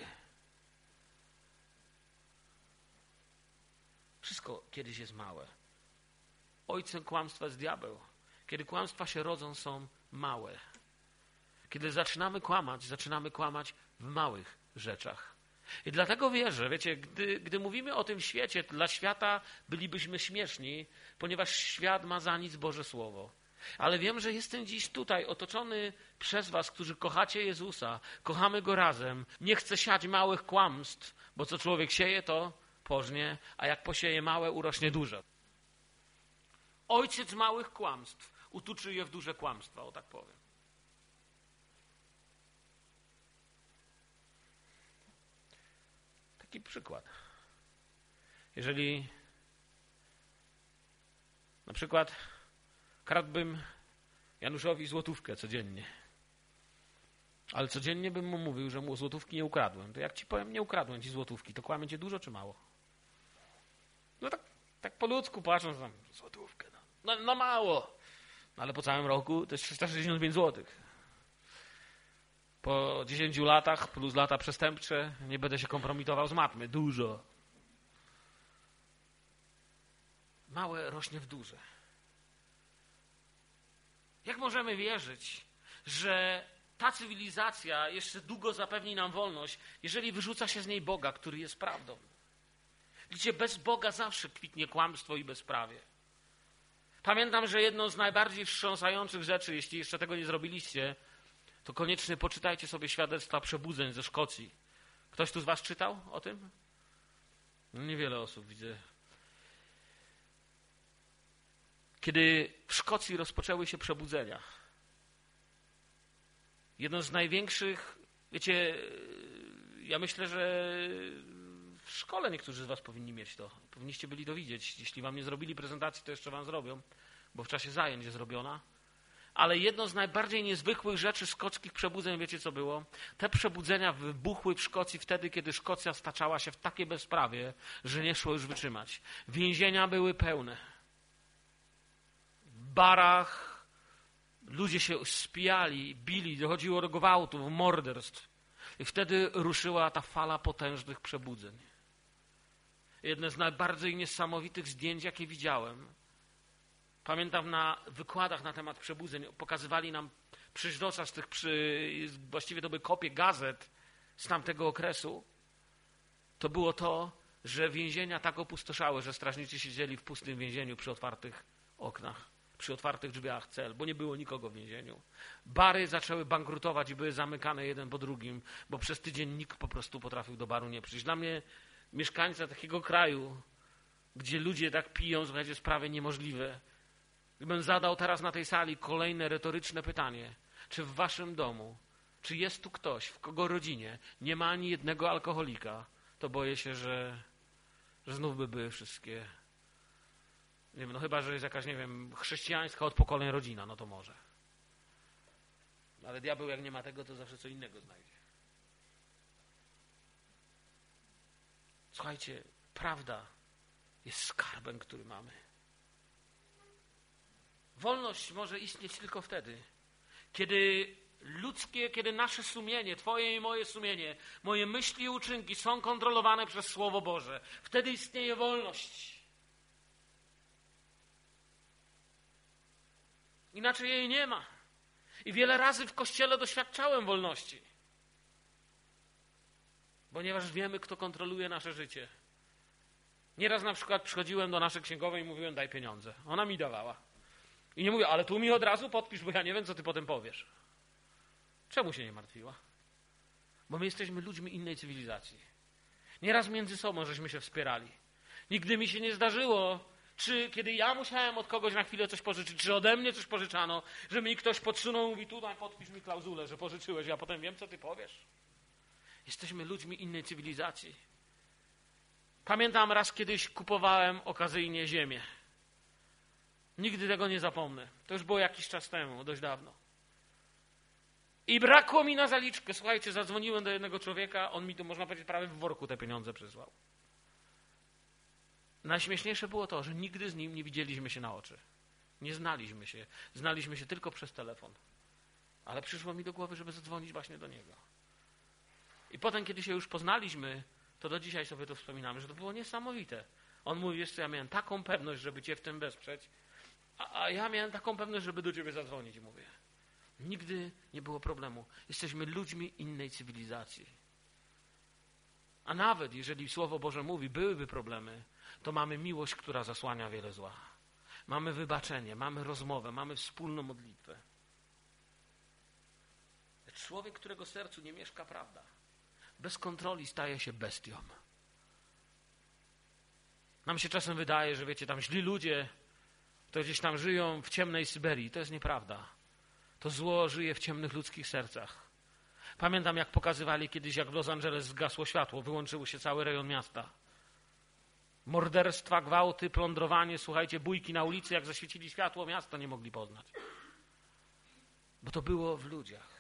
Wszystko kiedyś jest małe. Ojcem kłamstwa jest diabeł. Kiedy kłamstwa się rodzą, są małe. Kiedy zaczynamy kłamać, zaczynamy kłamać w małych rzeczach. I dlatego wierzę, wiecie, gdy, gdy mówimy o tym świecie, dla świata bylibyśmy śmieszni, ponieważ świat ma za nic Boże Słowo. Ale wiem, że jestem dziś tutaj otoczony przez was, którzy kochacie Jezusa, kochamy Go razem. Nie chcę siać małych kłamstw, bo co człowiek sieje, to pożnie, a jak posieje małe, urośnie duże. Ojciec małych kłamstw utuczy je w duże kłamstwa, o tak powiem. Taki przykład. Jeżeli na przykład kradłbym Januszowi złotówkę codziennie, ale codziennie bym mu mówił, że mu złotówki nie ukradłem, to jak ci powiem, nie ukradłem ci złotówki, to kłamię cię dużo czy mało? No tak, tak po ludzku patrząc tam, złotówkę, no, no, no mało, no, ale po całym roku to jest trzysta sześćdziesiąt pięć złotych. Po dziesięciu latach plus lata przestępcze nie będę się kompromitował z matmy, dużo. Małe rośnie w duże. Jak możemy wierzyć, że ta cywilizacja jeszcze długo zapewni nam wolność, jeżeli wyrzuca się z niej Boga, który jest prawdą? Gdzie bez Boga zawsze kwitnie kłamstwo i bezprawie. Pamiętam, że jedną z najbardziej wstrząsających rzeczy, jeśli jeszcze tego nie zrobiliście, to koniecznie poczytajcie sobie świadectwa przebudzeń ze Szkocji. Ktoś tu z was czytał o tym? No niewiele osób, widzę. Kiedy w Szkocji rozpoczęły się przebudzenia, jedno z największych, wiecie, ja myślę, że w szkole niektórzy z was powinni mieć to. Powinniście byli to widzieć. Jeśli wam nie zrobili prezentacji, to jeszcze wam zrobią, bo w czasie zajęć jest zrobiona. Ale jedno z najbardziej niezwykłych rzeczy szkockich przebudzeń, wiecie co było? Te przebudzenia wybuchły w Szkocji wtedy, kiedy Szkocja staczała się w takie bezprawie, że nie szło już wytrzymać. Więzienia były pełne. W barach ludzie się spijali, bili, dochodziło do gwałtów, morderstw. I wtedy ruszyła ta fala potężnych przebudzeń. Jedne z najbardziej niesamowitych zdjęć, jakie widziałem. Pamiętam na wykładach na temat przebudzeń, pokazywali nam przeźrocza z tych, przy, właściwie to były kopie gazet z tamtego okresu. to było to, że więzienia tak opustoszały, że strażnicy siedzieli w pustym więzieniu przy otwartych oknach, przy otwartych drzwiach cel, bo nie było nikogo w więzieniu. Bary zaczęły bankrutować i były zamykane jeden po drugim, bo przez tydzień nikt po prostu potrafił do baru nie przyjść. Dla mnie, mieszkańca takiego kraju, gdzie ludzie tak piją, słuchajcie, jest prawie niemożliwe. Gdybym zadał teraz na tej sali kolejne retoryczne pytanie, czy w waszym domu, czy jest tu ktoś, w kogo rodzinie nie ma ani jednego alkoholika, to boję się, że, że znów by były wszystkie, nie wiem, no chyba, że jest jakaś, nie wiem, chrześcijańska od pokoleń rodzina, no to może. Ale diabeł, jak nie ma tego, to zawsze co innego znajdzie. Słuchajcie, prawda jest skarbem, który mamy. Wolność może istnieć tylko wtedy, kiedy ludzkie, kiedy nasze sumienie, twoje i moje sumienie, moje myśli i uczynki są kontrolowane przez Słowo Boże. Wtedy istnieje wolność. Inaczej jej nie ma. I wiele razy w Kościele doświadczałem wolności. Ponieważ wiemy, kto kontroluje nasze życie. Nieraz na przykład przychodziłem do naszej księgowej i mówiłem, daj pieniądze. Ona mi dawała. I nie mówię, ale tu mi od razu podpisz, bo ja nie wiem, co ty potem powiesz. Czemu się nie martwiła? Bo my jesteśmy ludźmi innej cywilizacji. Nieraz między sobą żeśmy się wspierali. Nigdy mi się nie zdarzyło, czy kiedy ja musiałem od kogoś na chwilę coś pożyczyć, czy ode mnie coś pożyczano, że mi ktoś podsunął i mówi, tutaj podpisz mi klauzulę, że pożyczyłeś, ja potem wiem, co ty powiesz. Jesteśmy ludźmi innej cywilizacji. Pamiętam raz kiedyś kupowałem okazyjnie ziemię. Nigdy tego nie zapomnę. To już było jakiś czas temu, dość dawno. I brakło mi na zaliczkę. Słuchajcie, zadzwoniłem do jednego człowieka, on mi tu, można powiedzieć, prawie w worku te pieniądze przysłał. Najśmieszniejsze było to, że nigdy z nim nie widzieliśmy się na oczy. Nie znaliśmy się. Znaliśmy się tylko przez telefon. Ale przyszło mi do głowy, żeby zadzwonić właśnie do niego. I potem, kiedy się już poznaliśmy, to do dzisiaj sobie to wspominamy, że to było niesamowite. On mówi, wiesz co, ja miałem taką pewność, żeby cię w tym wesprzeć, a, a ja miałem taką pewność, żeby do ciebie zadzwonić. I mówię, nigdy nie było problemu. Jesteśmy ludźmi innej cywilizacji. A nawet jeżeli Słowo Boże mówi, byłyby problemy, to mamy miłość, która zasłania wiele zła. Mamy wybaczenie, mamy rozmowę, mamy wspólną modlitwę. Lecz człowiek, którego sercu nie mieszka prawda, bez kontroli staje się bestią. Nam się czasem wydaje, że wiecie, tam źli ludzie, to gdzieś tam żyją w ciemnej Syberii. To jest nieprawda. To zło żyje w ciemnych ludzkich sercach. Pamiętam, jak pokazywali kiedyś, jak w Los Angeles zgasło światło, wyłączyło się cały rejon miasta. Morderstwa, gwałty, plądrowanie, słuchajcie, bójki na ulicy, jak zaświecili światło, miasto nie mogli poznać. Bo to było w ludziach.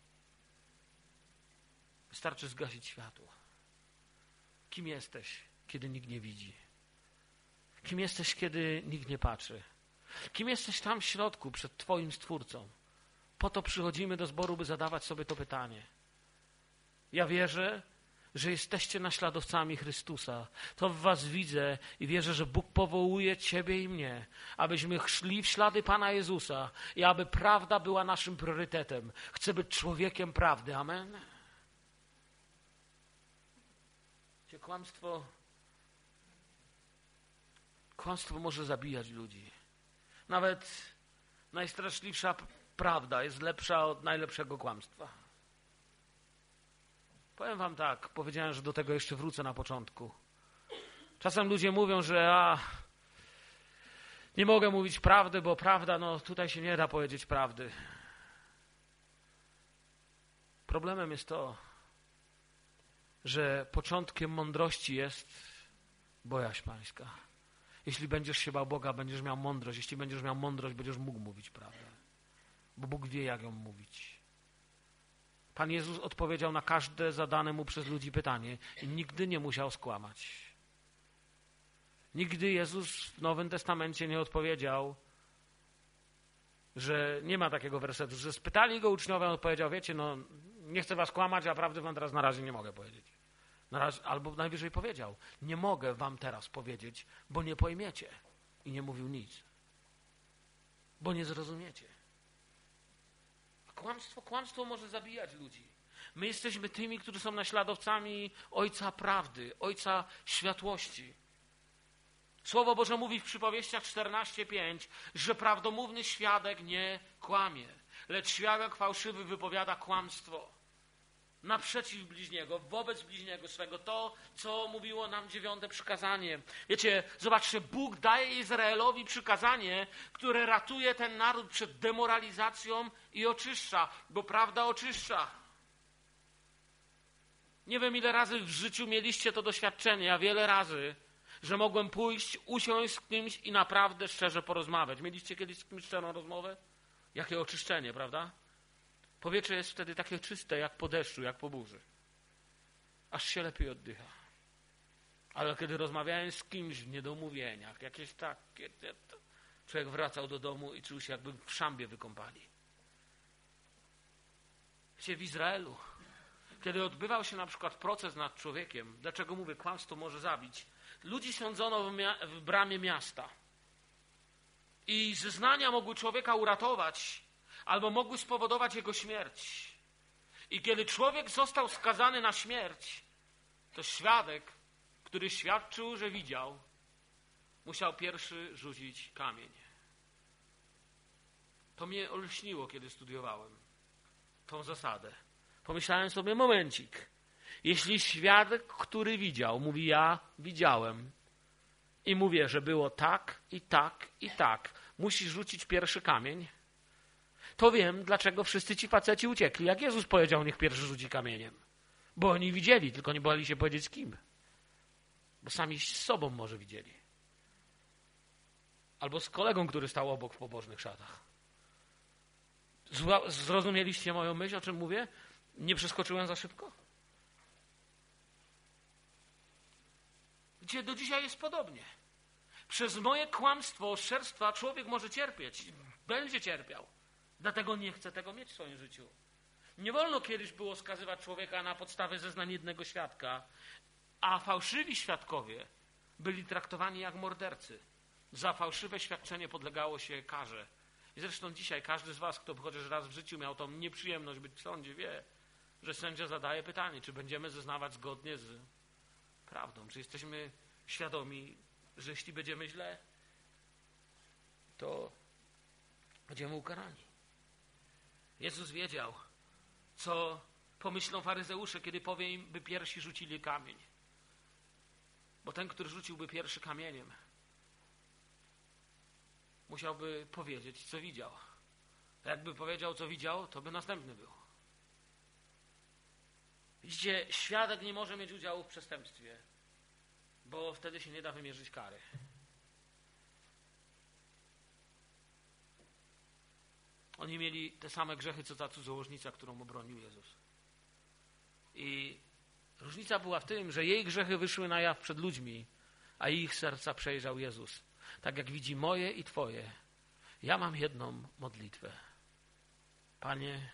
Wystarczy zgasić światło. Kim jesteś, kiedy nikt nie widzi? Kim jesteś, kiedy nikt nie patrzy? Kim jesteś tam w środku, przed Twoim Stwórcą? Po to przychodzimy do zboru, by zadawać sobie to pytanie. Ja wierzę, że jesteście naśladowcami Chrystusa. To w was widzę i wierzę, że Bóg powołuje ciebie i mnie, abyśmy szli w ślady Pana Jezusa i aby prawda była naszym priorytetem. Chcę być człowiekiem prawdy. Amen. Kłamstwo, kłamstwo może zabijać ludzi. Nawet najstraszliwsza prawda jest lepsza od najlepszego kłamstwa. Powiem wam tak, powiedziałem, że do tego jeszcze wrócę na początku. Czasem ludzie mówią, że a, nie mogę mówić prawdy, bo prawda, no tutaj się nie da powiedzieć prawdy. Problemem jest to, że początkiem mądrości jest bojaźń pańska. Jeśli będziesz się bał Boga, będziesz miał mądrość. Jeśli będziesz miał mądrość, będziesz mógł mówić prawdę. Bo Bóg wie, jak ją mówić. Pan Jezus odpowiedział na każde zadane mu przez ludzi pytanie i nigdy nie musiał skłamać. Nigdy Jezus w Nowym Testamencie nie odpowiedział, że nie ma takiego wersetu, że spytali go uczniowie, on odpowiedział, wiecie, no nie chcę was kłamać, a prawdy wam teraz na razie nie mogę powiedzieć. Na razie, albo najwyżej powiedział, nie mogę wam teraz powiedzieć, bo nie pojmiecie. I nie mówił nic. Bo nie zrozumiecie. A kłamstwo, kłamstwo może zabijać ludzi. My jesteśmy tymi, którzy są naśladowcami Ojca Prawdy, Ojca Światłości. Słowo Boże mówi w Przypowieściach czternaście pięć, że prawdomówny świadek nie kłamie, lecz świadek fałszywy wypowiada kłamstwo naprzeciw bliźniego, wobec bliźniego swego. To, co mówiło nam dziewiąte przykazanie. Wiecie, zobaczcie, Bóg daje Izraelowi przykazanie, które ratuje ten naród przed demoralizacją i oczyszcza, bo prawda oczyszcza. Nie wiem, ile razy w życiu mieliście to doświadczenie, ja wiele razy, że mogłem pójść, usiąść z kimś i naprawdę szczerze porozmawiać. Mieliście kiedyś z kimś szczerą rozmowę? Jakie oczyszczenie, prawda? Powietrze jest wtedy takie czyste, jak po deszczu, jak po burzy. Aż się lepiej oddycha. Ale kiedy rozmawiałem z kimś w niedomówieniach, jakieś takie, to człowiek wracał do domu i czuł się, jakby w szambie wykąpali. Wiecie, w Izraelu, kiedy odbywał się na przykład proces nad człowiekiem, dlaczego mówię, kłamstwo może zabić, ludzi sądzono w, mia- w bramie miasta. I zeznania mogły człowieka uratować, albo mogły spowodować jego śmierć. I kiedy człowiek został skazany na śmierć, to świadek, który świadczył, że widział, musiał pierwszy rzucić kamień. To mnie olśniło, kiedy studiowałem tą zasadę. Pomyślałem sobie, momencik, jeśli świadek, który widział, mówi ja widziałem i mówię, że było tak i tak i tak, musi rzucić pierwszy kamień, to wiem, dlaczego wszyscy ci faceci uciekli. Jak Jezus powiedział, niech pierwszy rzuci kamieniem. Bo oni widzieli, tylko nie bali się powiedzieć z kim. Bo sami z sobą może widzieli. Albo z kolegą, który stał obok w pobożnych szatach. Zła, zrozumieliście moją myśl, o czym mówię? Nie przeskoczyłem za szybko? Gdzie do dzisiaj jest podobnie. Przez moje kłamstwo, oszczerstwa człowiek może cierpieć. Będzie cierpiał. Dlatego nie chcę tego mieć w swoim życiu. Nie wolno kiedyś było skazywać człowieka na podstawie zeznań jednego świadka, a fałszywi świadkowie byli traktowani jak mordercy. Za fałszywe świadczenie podlegało się karze. I zresztą dzisiaj każdy z was, kto chociaż raz w życiu miał tą nieprzyjemność być w sądzie, wie, że sędzia zadaje pytanie, czy będziemy zeznawać zgodnie z prawdą, czy jesteśmy świadomi, że jeśli będziemy źle, to będziemy ukarani. Jezus wiedział, co pomyślą faryzeusze, kiedy powie im, by pierwsi rzucili kamień. Bo ten, który rzuciłby pierwszy kamieniem, musiałby powiedzieć, co widział. A jakby powiedział, co widział, to by następny był. Widzicie, świadek nie może mieć udziału w przestępstwie, bo wtedy się nie da wymierzyć kary. Oni mieli te same grzechy, co ta cudzołożnica, którą obronił Jezus. I różnica była w tym, że jej grzechy wyszły na jaw przed ludźmi, a ich serca przejrzał Jezus. Tak jak widzi moje i twoje. Ja mam jedną modlitwę. Panie,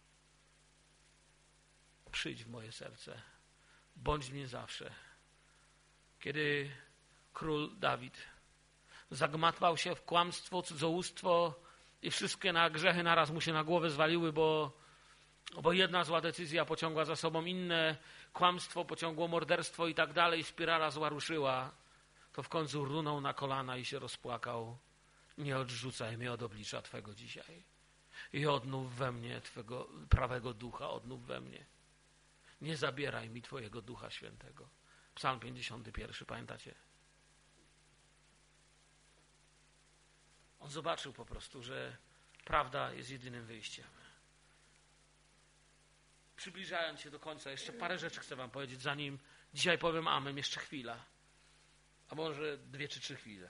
przyjdź w moje serce. Bądź mnie zawsze. Kiedy król Dawid zagmatwał się w kłamstwo, cudzołóstwo i wszystkie na grzechy naraz mu się na głowę zwaliły, bo, bo jedna zła decyzja pociągła za sobą inne, kłamstwo pociągło morderstwo i tak dalej, spirala zła ruszyła, to w końcu runął na kolana i się rozpłakał. Nie odrzucaj mnie od oblicza Twego dzisiaj. I odnów we mnie Twego prawego ducha, odnów we mnie. Nie zabieraj mi Twojego Ducha Świętego. Psalm pięćdziesiąty pierwszy, pamiętacie? On zobaczył po prostu, że prawda jest jedynym wyjściem. Przybliżając się do końca, jeszcze parę rzeczy chcę wam powiedzieć, zanim dzisiaj powiem amen, jeszcze chwila. A może dwie czy trzy chwile.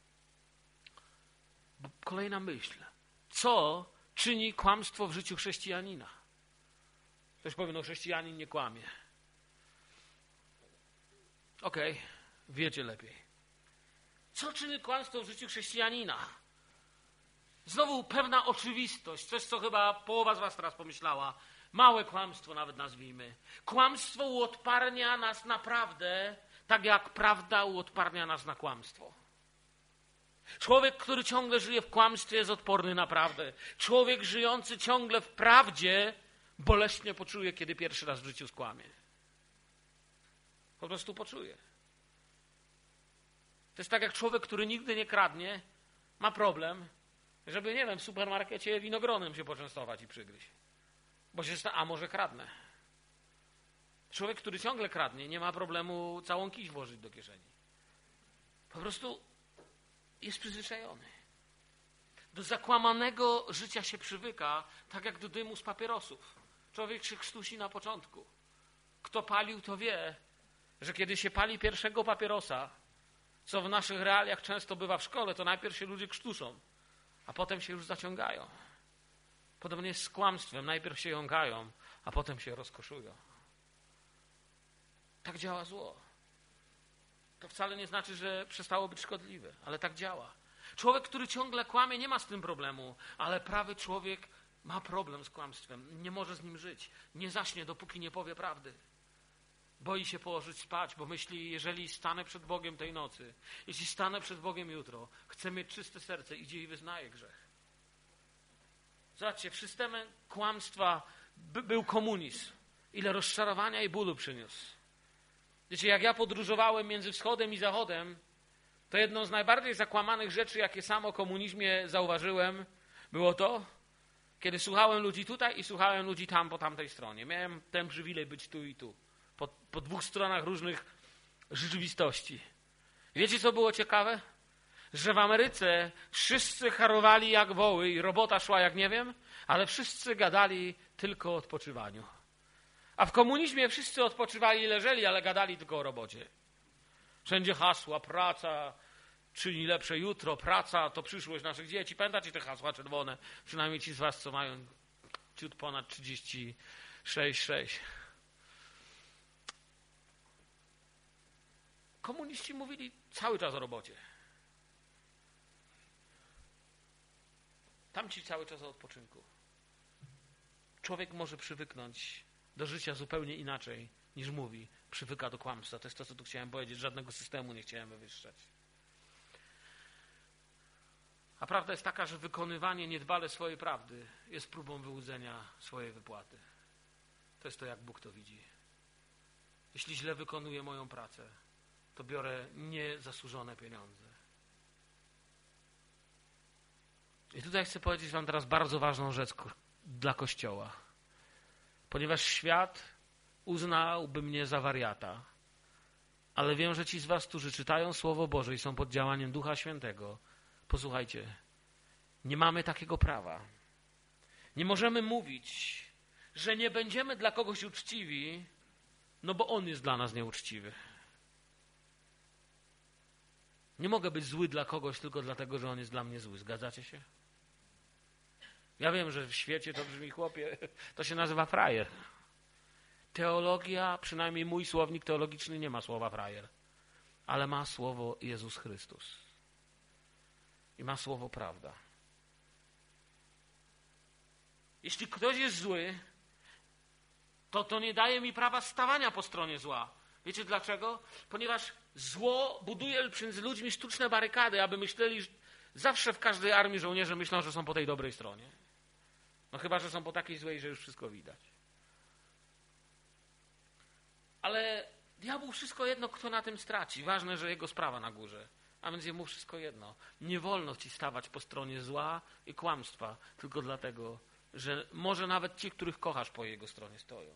Kolejna myśl. Co czyni kłamstwo w życiu chrześcijanina? Ktoś powie, no chrześcijanin nie kłamie. Okej, okay, wiecie lepiej. Co czyni kłamstwo w życiu chrześcijanina? Znowu pewna oczywistość, coś, co chyba połowa z was teraz pomyślała. Małe kłamstwo nawet nazwijmy. Kłamstwo uodparnia nas naprawdę, tak jak prawda uodparnia nas na kłamstwo. Człowiek, który ciągle żyje w kłamstwie, jest odporny na prawdę. Człowiek żyjący ciągle w prawdzie boleśnie poczuje, kiedy pierwszy raz w życiu skłamie. Po prostu poczuje. To jest tak jak człowiek, który nigdy nie kradnie, ma problem, żeby, nie wiem, w supermarkecie winogronem się poczęstować i przygryźć. Bo się sta- a może kradnę. Człowiek, który ciągle kradnie, nie ma problemu całą kiś włożyć do kieszeni. Po prostu jest przyzwyczajony. Do zakłamanego życia się przywyka, tak jak do dymu z papierosów. Człowiek się krztusi na początku. Kto palił, to wie, że kiedy się pali pierwszego papierosa, co w naszych realiach często bywa w szkole, to najpierw się ludzie krztuszą, a potem się już zaciągają. Podobnie jest z kłamstwem. Najpierw się jąkają, a potem się rozkoszują. Tak działa zło. To wcale nie znaczy, że przestało być szkodliwe, ale tak działa. Człowiek, który ciągle kłamie, nie ma z tym problemu, ale prawy człowiek ma problem z kłamstwem. Nie może z nim żyć. Nie zaśnie, dopóki nie powie prawdy. Boi się położyć spać, bo myśli, jeżeli stanę przed Bogiem tej nocy, jeśli stanę przed Bogiem jutro, chcę mieć czyste serce, idzie i wyznaje grzech. Zobaczcie, w systemie kłamstwa by, był komunizm. Ile rozczarowania i bólu przyniósł. Wiecie, jak ja podróżowałem między wschodem i zachodem, to jedną z najbardziej zakłamanych rzeczy, jakie sam o komunizmie zauważyłem, było to, kiedy słuchałem ludzi tutaj i słuchałem ludzi tam po tamtej stronie. Miałem ten przywilej być tu i tu. Po, po dwóch stronach różnych rzeczywistości. Wiecie, co było ciekawe? Że w Ameryce wszyscy harowali jak woły i robota szła jak nie wiem, ale wszyscy gadali tylko o odpoczywaniu. A w komunizmie wszyscy odpoczywali i leżeli, ale gadali tylko o robocie. Wszędzie hasła, praca czyni lepsze jutro, praca to przyszłość naszych dzieci. Pamiętacie te hasła czerwone? Przynajmniej ci z was, co mają ciut ponad trzydzieści sześć sześć. Komuniści mówili cały czas o robocie. Tamci cały czas o odpoczynku. Człowiek może przywyknąć do życia zupełnie inaczej niż mówi. Przywyka do kłamstwa. To jest to, co tu chciałem powiedzieć. Żadnego systemu nie chciałem wywyższać. A prawda jest taka, że wykonywanie niedbale swojej prawdy jest próbą wyłudzenia swojej wypłaty. To jest to, jak Bóg to widzi. Jeśli źle wykonuję moją pracę, to biorę niezasłużone pieniądze. I tutaj chcę powiedzieć wam teraz bardzo ważną rzecz dla Kościoła. Ponieważ świat uznałby mnie za wariata, ale wiem, że ci z was, którzy czytają Słowo Boże i są pod działaniem Ducha Świętego, posłuchajcie, nie mamy takiego prawa. Nie możemy mówić, że nie będziemy dla kogoś uczciwi, no bo on jest dla nas nieuczciwy. Nie mogę być zły dla kogoś tylko dlatego, że on jest dla mnie zły. Zgadzacie się? Ja wiem, że w świecie to brzmi, chłopie, to się nazywa frajer. Teologia, przynajmniej mój słownik teologiczny nie ma słowa frajer, ale ma słowo Jezus Chrystus. I ma słowo prawda. Jeśli ktoś jest zły, to to nie daje mi prawa stawania po stronie zła. Wiecie dlaczego? Ponieważ zło buduje między ludźmi sztuczne barykady, aby myśleli, że zawsze w każdej armii żołnierze myślą, że są po tej dobrej stronie. No chyba, że są po takiej złej, że już wszystko widać. Ale diabłu wszystko jedno, kto na tym straci. Ważne, że jego sprawa na górze. A więc jemu wszystko jedno. Nie wolno ci stawać po stronie zła i kłamstwa, tylko dlatego, że może nawet ci, których kochasz, po jego stronie stoją.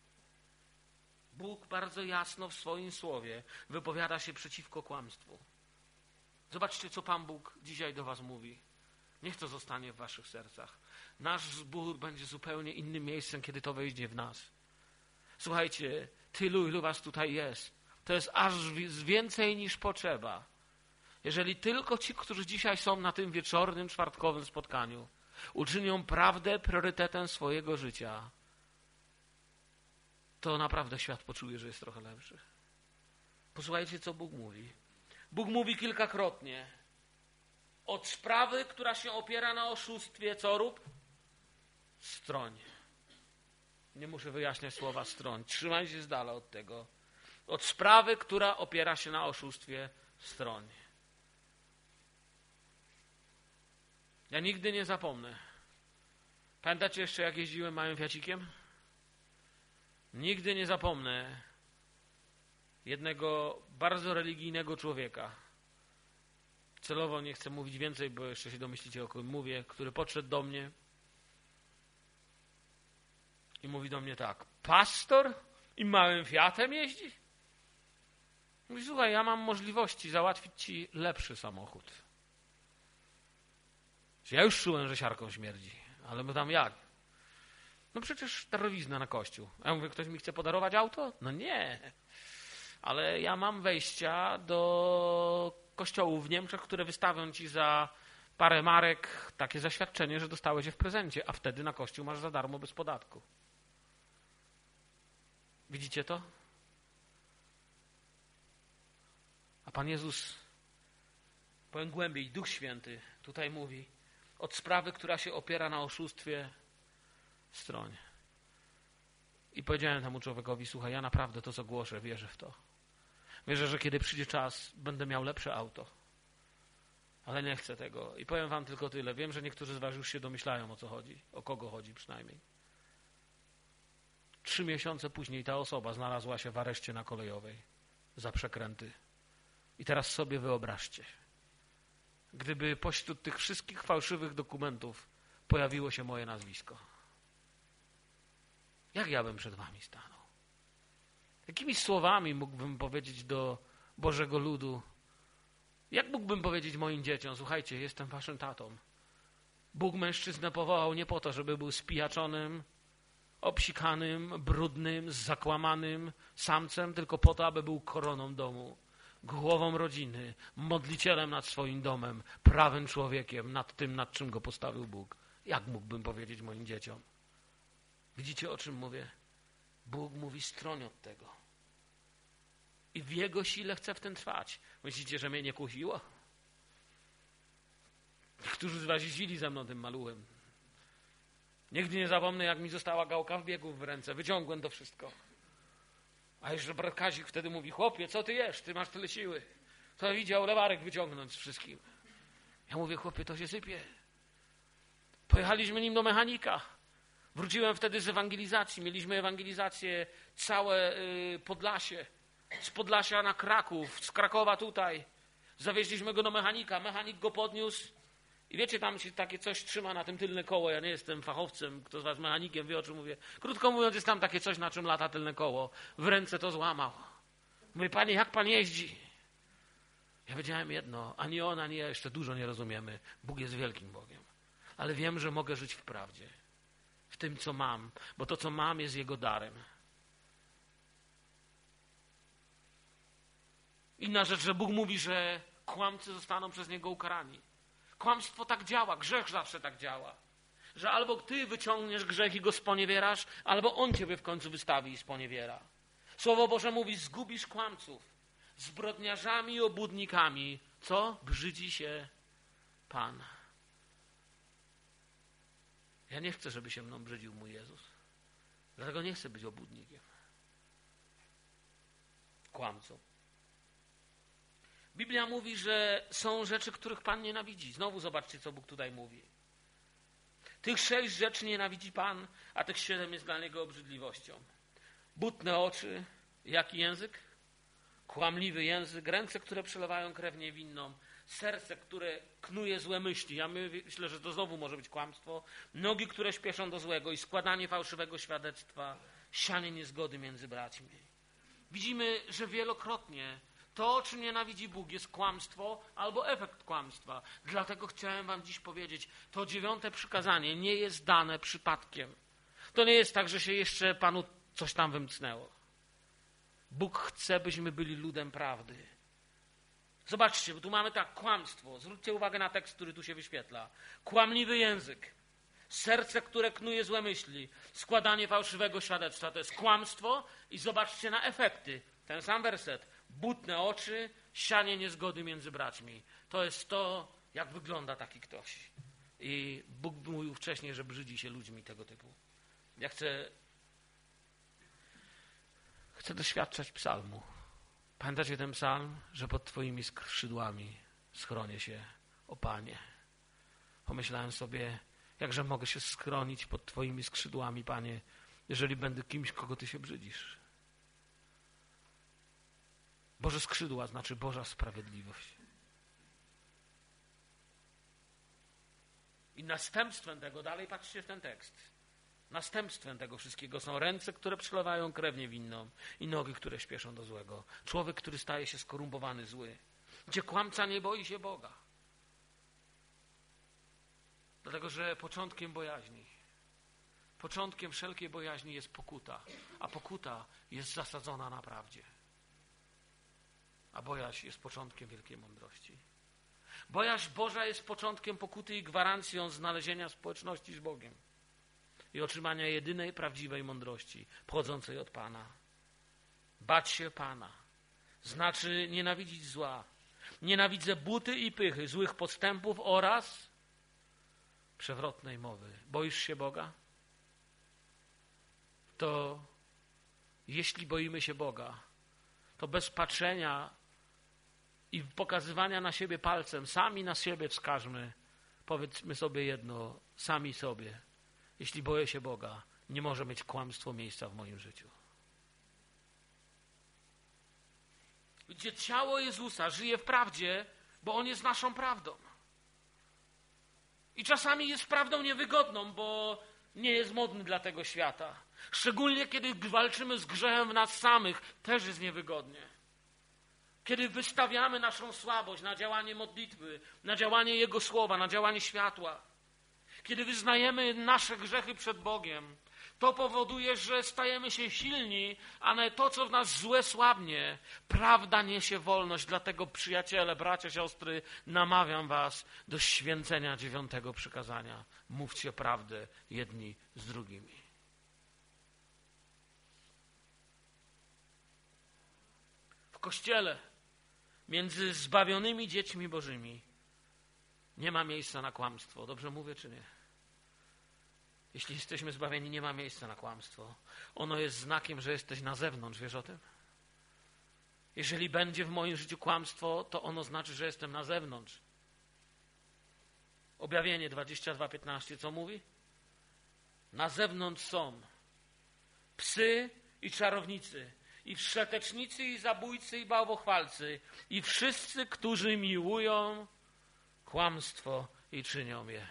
Bóg bardzo jasno w swoim słowie wypowiada się przeciwko kłamstwu. Zobaczcie, co Pan Bóg dzisiaj do was mówi. Niech to zostanie w waszych sercach. Nasz zbór będzie zupełnie innym miejscem, kiedy to wejdzie w nas. Słuchajcie, tylu, ilu was tutaj jest, to jest aż więcej niż potrzeba. Jeżeli tylko ci, którzy dzisiaj są na tym wieczornym, czwartkowym spotkaniu, uczynią prawdę priorytetem swojego życia, to naprawdę świat poczuje, że jest trochę lepszy. Posłuchajcie, co Bóg mówi. Bóg mówi kilkakrotnie. Od sprawy, która się opiera na oszustwie, co rób? Stroń. Nie muszę wyjaśniać słowa stroń. Trzymaj się z dala od tego. Od sprawy, która opiera się na oszustwie, stroń. Ja nigdy nie zapomnę. Pamiętacie jeszcze, jak jeździłem małym fiacikiem? Nigdy nie zapomnę jednego bardzo religijnego człowieka. Celowo nie chcę mówić więcej, bo jeszcze się domyślicie, o kim mówię, który podszedł do mnie i mówi do mnie tak: pastor i małym Fiatem jeździ? Mówi: słuchaj, ja mam możliwości załatwić ci lepszy samochód. Ja już czułem, że siarką śmierdzi, ale my tam jak? No przecież darowizna na kościół. A ja mówię: ktoś mi chce podarować auto? No nie. Ale ja mam wejścia do kościołów w Niemczech, które wystawią ci za parę marek takie zaświadczenie, że dostałeś je w prezencie, a wtedy na kościół masz za darmo bez podatku. Widzicie to? A Pan Jezus, powiem głębiej, Duch Święty tutaj mówi: od sprawy, która się opiera na oszustwie, stronie. I powiedziałem temu człowiekowi: słuchaj, ja naprawdę to, co głoszę, wierzę w to. Wierzę, że kiedy przyjdzie czas, będę miał lepsze auto. Ale nie chcę tego. I powiem wam tylko tyle. Wiem, że niektórzy z was już się domyślają, o co chodzi. O kogo chodzi przynajmniej. Trzy miesiące później ta osoba znalazła się w areszcie na Kolejowej za przekręty. I teraz sobie wyobraźcie, gdyby pośród tych wszystkich fałszywych dokumentów pojawiło się moje nazwisko. Jak ja bym przed wami stanął? Jakimi słowami mógłbym powiedzieć do Bożego ludu? Jak mógłbym powiedzieć moim dzieciom: słuchajcie, jestem waszym tatą. Bóg mężczyznę powołał nie po to, żeby był spijaczonym, obsikanym, brudnym, zakłamanym samcem, tylko po to, aby był koroną domu, głową rodziny, modlicielem nad swoim domem, prawym człowiekiem nad tym, nad czym go postawił Bóg. Jak mógłbym powiedzieć moim dzieciom? Widzicie, o czym mówię? Bóg mówi: stroń od tego. I w Jego sile chcę w tym trwać. Myślicie, że mnie nie kusiło? Niektórzy z was jeździli ze mną tym maluchem. Nigdy nie zapomnę, jak mi została gałka wbiegów w ręce. Wyciągłem to wszystko. A jeszcze brat Kazik wtedy mówi: chłopie, co ty jesz? Ty masz tyle siły. To widział lewarek wyciągnąć z wszystkim. Ja mówię: chłopie, to się sypie. Pojechaliśmy nim do mechanika. Wróciłem wtedy z ewangelizacji. Mieliśmy ewangelizację całe y, Podlasie. Z Podlasia na Kraków, z Krakowa tutaj. Zawieźliśmy go do mechanika. Mechanik go podniósł. I wiecie, tam się takie coś trzyma na tym tylne koło. Ja nie jestem fachowcem. Kto z was mechanikiem wie, o czym mówię. Krótko mówiąc, jest tam takie coś, na czym lata tylne koło. W ręce to złamał. Mówię: panie, jak pan jeździ? Ja wiedziałem jedno. Ani on, ani ja jeszcze dużo nie rozumiemy. Bóg jest wielkim Bogiem. Ale wiem, że mogę żyć w prawdzie. W tym, co mam. Bo to, co mam, jest Jego darem. Inna rzecz, że Bóg mówi, że kłamcy zostaną przez Niego ukarani. Kłamstwo tak działa, grzech zawsze tak działa. Że albo ty wyciągniesz grzech i go sponiewierasz, albo on ciebie w końcu wystawi i sponiewiera. Słowo Boże mówi: zgubisz kłamców. Zbrodniarzami i obłudnikami, co? Brzydzi się Pan. Ja nie chcę, żeby się mną brzydził mój Jezus. Dlatego nie chcę być obłudnikiem. Kłamcą. Biblia mówi, że są rzeczy, których Pan nienawidzi. Znowu zobaczcie, co Bóg tutaj mówi. Tych sześć rzeczy nienawidzi Pan, a tych siedem jest dla Niego obrzydliwością. Butne oczy, jaki język? Kłamliwy język, ręce, które przelewają krew niewinną, serce, które knuje złe myśli. Ja myślę, że to znowu może być kłamstwo. Nogi, które śpieszą do złego i składanie fałszywego świadectwa, sianie niezgody między braćmi. Widzimy, że wielokrotnie to, o czym nienawidzi Bóg, jest kłamstwo albo efekt kłamstwa. Dlatego chciałem wam dziś powiedzieć, to dziewiąte przykazanie nie jest dane przypadkiem. To nie jest tak, że się jeszcze Panu coś tam wymknęło. Bóg chce, byśmy byli ludem prawdy. Zobaczcie, bo tu mamy tak, kłamstwo. Zwróćcie uwagę na tekst, który tu się wyświetla. Kłamliwy język. Serce, które knuje złe myśli. Składanie fałszywego świadectwa. To jest kłamstwo i zobaczcie na efekty. Ten sam werset. Butne oczy, sianie niezgody między braćmi. To jest to, jak wygląda taki ktoś. I Bóg mówił wcześniej, że brzydzi się ludźmi tego typu. Ja chcę, chcę doświadczać psalmu. Pamiętacie ten psalm, że pod Twoimi skrzydłami schronię się, o Panie. Pomyślałem sobie, jakże mogę się schronić pod Twoimi skrzydłami, Panie, jeżeli będę kimś, kogo ty się brzydzisz. Boże skrzydła znaczy Boża sprawiedliwość. I następstwem tego, dalej patrzcie w ten tekst, następstwem tego wszystkiego są ręce, które przelewają krew niewinną i nogi, które śpieszą do złego. Człowiek, który staje się skorumpowany, zły. Gdzie kłamca nie boi się Boga. Dlatego, że początkiem bojaźni, początkiem wszelkiej bojaźni jest pokuta, a pokuta jest zasadzona na prawdzie. A bojaźń jest początkiem wielkiej mądrości. Bojaźń Boża jest początkiem pokuty i gwarancją znalezienia społeczności z Bogiem i otrzymania jedynej prawdziwej mądrości, pochodzącej od Pana. Bać się Pana znaczy nienawidzić zła. Nienawidzę buty i pychy, złych podstępów oraz przewrotnej mowy. Boisz się Boga? To jeśli boimy się Boga, to bez patrzenia i pokazywania na siebie palcem, sami na siebie wskażmy, powiedzmy sobie jedno, sami sobie. Jeśli boję się Boga, nie może mieć kłamstwo miejsca w moim życiu. Gdzie ciało Jezusa żyje w prawdzie, bo On jest naszą prawdą. I czasami jest prawdą niewygodną, bo nie jest modny dla tego świata. Szczególnie kiedy walczymy z grzechem w nas samych, też jest niewygodnie. Kiedy wystawiamy naszą słabość na działanie modlitwy, na działanie Jego słowa, na działanie światła. Kiedy wyznajemy nasze grzechy przed Bogiem, to powoduje, że stajemy się silni, a to, co w nas złe, słabnie. Prawda niesie wolność, dlatego przyjaciele, bracia, siostry, namawiam was do święcenia dziewiątego przykazania. Mówcie prawdę jedni z drugimi. W Kościele między zbawionymi dziećmi Bożymi nie ma miejsca na kłamstwo. Dobrze mówię, czy nie? Jeśli jesteśmy zbawieni, nie ma miejsca na kłamstwo. Ono jest znakiem, że jesteś na zewnątrz. Wiesz o tym? Jeżeli będzie w moim życiu kłamstwo, to ono znaczy, że jestem na zewnątrz. Objawienie dwadzieścia dwa piętnaście co mówi? Na zewnątrz są psy i czarownicy, i wszetecznicy, i zabójcy, i bałwochwalcy, i wszyscy, którzy miłują kłamstwo i czynią je.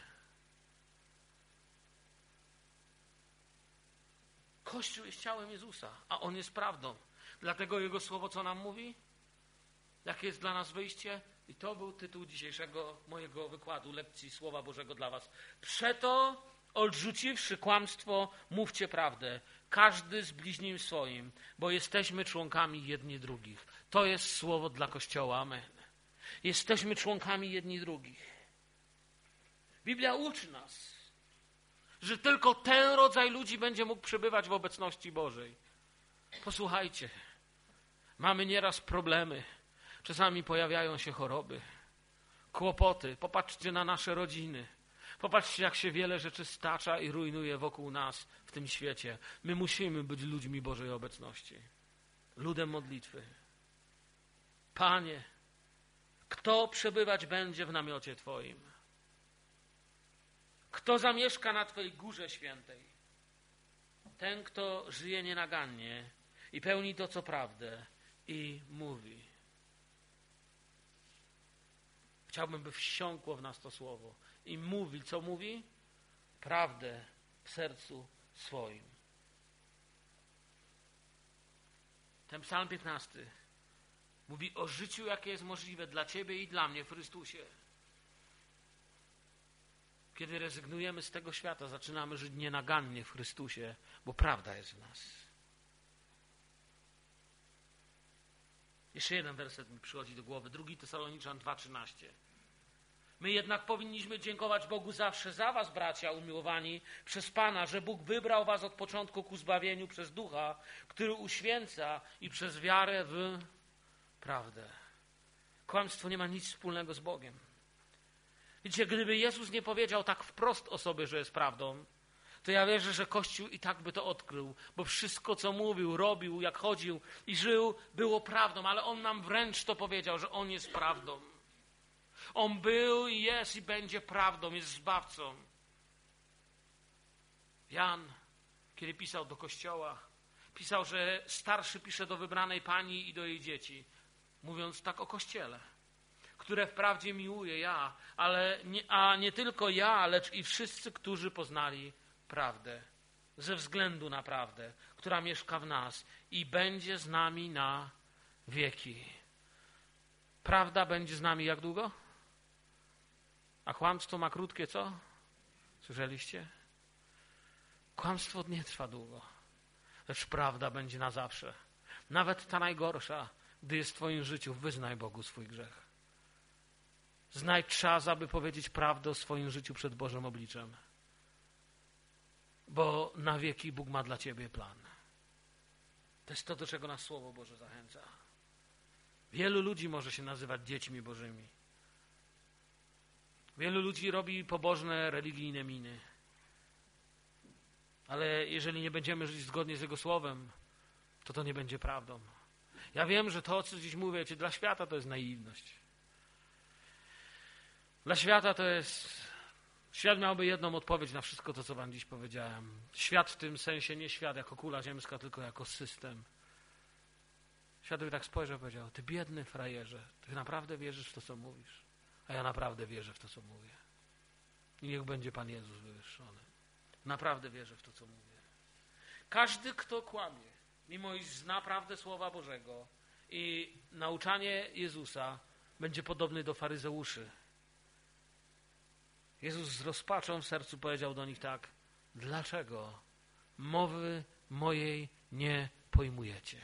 Kościół jest ciałem Jezusa, a On jest prawdą. Dlatego Jego słowo co nam mówi? Jakie jest dla nas wyjście? I to był tytuł dzisiejszego mojego wykładu, lekcji Słowa Bożego dla was. Przeto, odrzuciwszy kłamstwo, mówcie prawdę. Każdy z bliźnim swoim, bo jesteśmy członkami jedni drugich. To jest słowo dla Kościoła. Amen. Jesteśmy członkami jedni drugich. Biblia uczy nas, że tylko ten rodzaj ludzi będzie mógł przebywać w obecności Bożej. Posłuchajcie, mamy nieraz problemy. Czasami pojawiają się choroby, kłopoty. Popatrzcie na nasze rodziny. Popatrzcie, jak się wiele rzeczy stacza i rujnuje wokół nas w tym świecie. My musimy być ludźmi Bożej obecności. Ludem modlitwy. Panie, kto przebywać będzie w namiocie Twoim? Kto zamieszka na Twojej górze świętej? Ten, kto żyje nienagannie i pełni to, co prawdę i mówi. Chciałbym, by wsiąkło w nas to słowo. I mówi, co mówi? Prawdę w sercu swoim. Ten psalm piętnasty mówi o życiu, jakie jest możliwe dla Ciebie i dla mnie w Chrystusie. Kiedy rezygnujemy z tego świata, zaczynamy żyć nienagannie w Chrystusie, bo prawda jest w nas. Jeszcze jeden werset mi przychodzi do głowy. Drugi Tesaloniczan dwa trzynaście. My jednak powinniśmy dziękować Bogu zawsze za was, bracia umiłowani, przez Pana, że Bóg wybrał was od początku ku zbawieniu przez Ducha, który uświęca i przez wiarę w prawdę. Kłamstwo nie ma nic wspólnego z Bogiem. Wiecie, gdyby Jezus nie powiedział tak wprost o sobie, że jest prawdą, to ja wierzę, że Kościół i tak by to odkrył, bo wszystko, co mówił, robił, jak chodził i żył, było prawdą, ale On nam wręcz to powiedział, że On jest prawdą. On był i jest i będzie prawdą, jest Zbawcą. Jan kiedy pisał do kościoła, pisał, że starszy pisze do wybranej pani i do jej dzieci, mówiąc tak o Kościele, które wprawdzie miłuję ja, ale nie, a nie tylko ja, lecz i wszyscy, którzy poznali prawdę, ze względu na prawdę, która mieszka w nas i będzie z nami na wieki. Prawda będzie z nami jak długo? A kłamstwo ma krótkie co? Słyszeliście? Kłamstwo nie trwa długo, lecz prawda będzie na zawsze. Nawet ta najgorsza, gdy jest w twoim życiu, wyznaj Bogu swój grzech. Znajdź czas, aby powiedzieć prawdę o swoim życiu przed Bożym obliczem. Bo na wieki Bóg ma dla ciebie plan. To jest to, do czego nas Słowo Boże zachęca. Wielu ludzi może się nazywać dziećmi Bożymi. Wielu ludzi robi pobożne, religijne miny. Ale jeżeli nie będziemy żyć zgodnie z Jego Słowem, to to nie będzie prawdą. Ja wiem, że to, co dziś mówię, czy dla świata to jest naiwność. Dla świata to jest... Świat miałby jedną odpowiedź na wszystko to, co wam dziś powiedziałem. Świat w tym sensie nie świat jako kula ziemska, tylko jako system. Świat by tak spojrzał i powiedział, ty biedny frajerze, ty naprawdę wierzysz w to, co mówisz? A ja naprawdę wierzę w to, co mówię. I niech będzie Pan Jezus wywyższony. Naprawdę wierzę w to, co mówię. Każdy, kto kłamie, mimo iż zna prawdę Słowa Bożego i nauczanie Jezusa, będzie podobny do faryzeuszy. Jezus z rozpaczą w sercu powiedział do nich tak, dlaczego mowy mojej nie pojmujecie?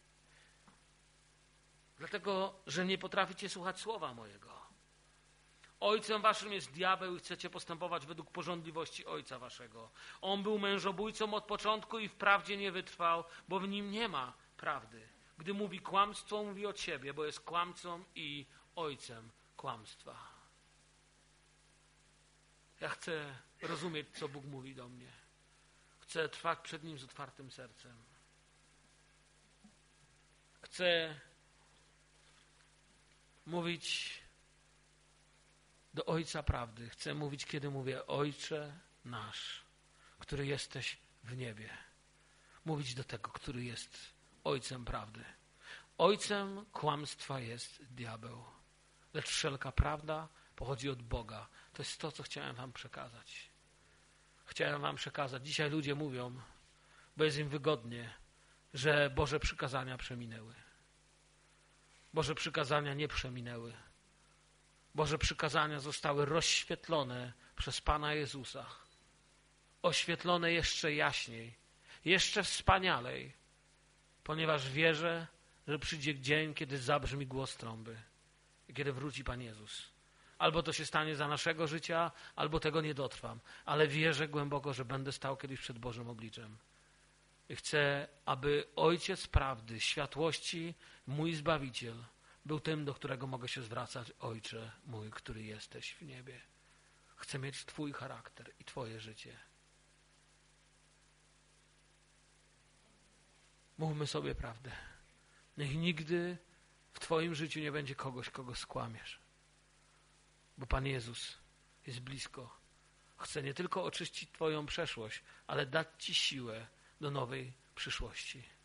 Dlatego, że nie potraficie słuchać słowa mojego. Ojcem waszym jest diabeł i chcecie postępować według pożądliwości ojca waszego. On był mężobójcą od początku i wprawdzie nie wytrwał, bo w nim nie ma prawdy. Gdy mówi kłamstwo, mówi od siebie, bo jest kłamcą i ojcem kłamstwa. Ja chcę rozumieć, co Bóg mówi do mnie. Chcę trwać przed Nim z otwartym sercem. Chcę mówić do Ojca prawdy. Chcę mówić, kiedy mówię Ojcze nasz, który jesteś w niebie. Mówić do tego, który jest Ojcem prawdy. Ojcem kłamstwa jest diabeł. Lecz wszelka prawda pochodzi od Boga. To jest to, co chciałem wam przekazać. Chciałem wam przekazać. Dzisiaj ludzie mówią, bo jest im wygodnie, że Boże przykazania przeminęły. Boże przykazania nie przeminęły. Boże przykazania zostały rozświetlone przez Pana Jezusa. Oświetlone jeszcze jaśniej, jeszcze wspanialej, ponieważ wierzę, że przyjdzie dzień, kiedy zabrzmi głos trąby i kiedy wróci Pan Jezus. Albo to się stanie za naszego życia, albo tego nie dotrwam. Ale wierzę głęboko, że będę stał kiedyś przed Bożym obliczem. I chcę, aby Ojciec prawdy, światłości, mój Zbawiciel, był tym, do którego mogę się zwracać. Ojcze mój, który jesteś w niebie. Chcę mieć Twój charakter i Twoje życie. Mówmy sobie prawdę. Niech nigdy w Twoim życiu nie będzie kogoś, kogo skłamiesz. Bo Pan Jezus jest blisko. Chce nie tylko oczyścić Twoją przeszłość, ale dać Ci siłę do nowej przyszłości.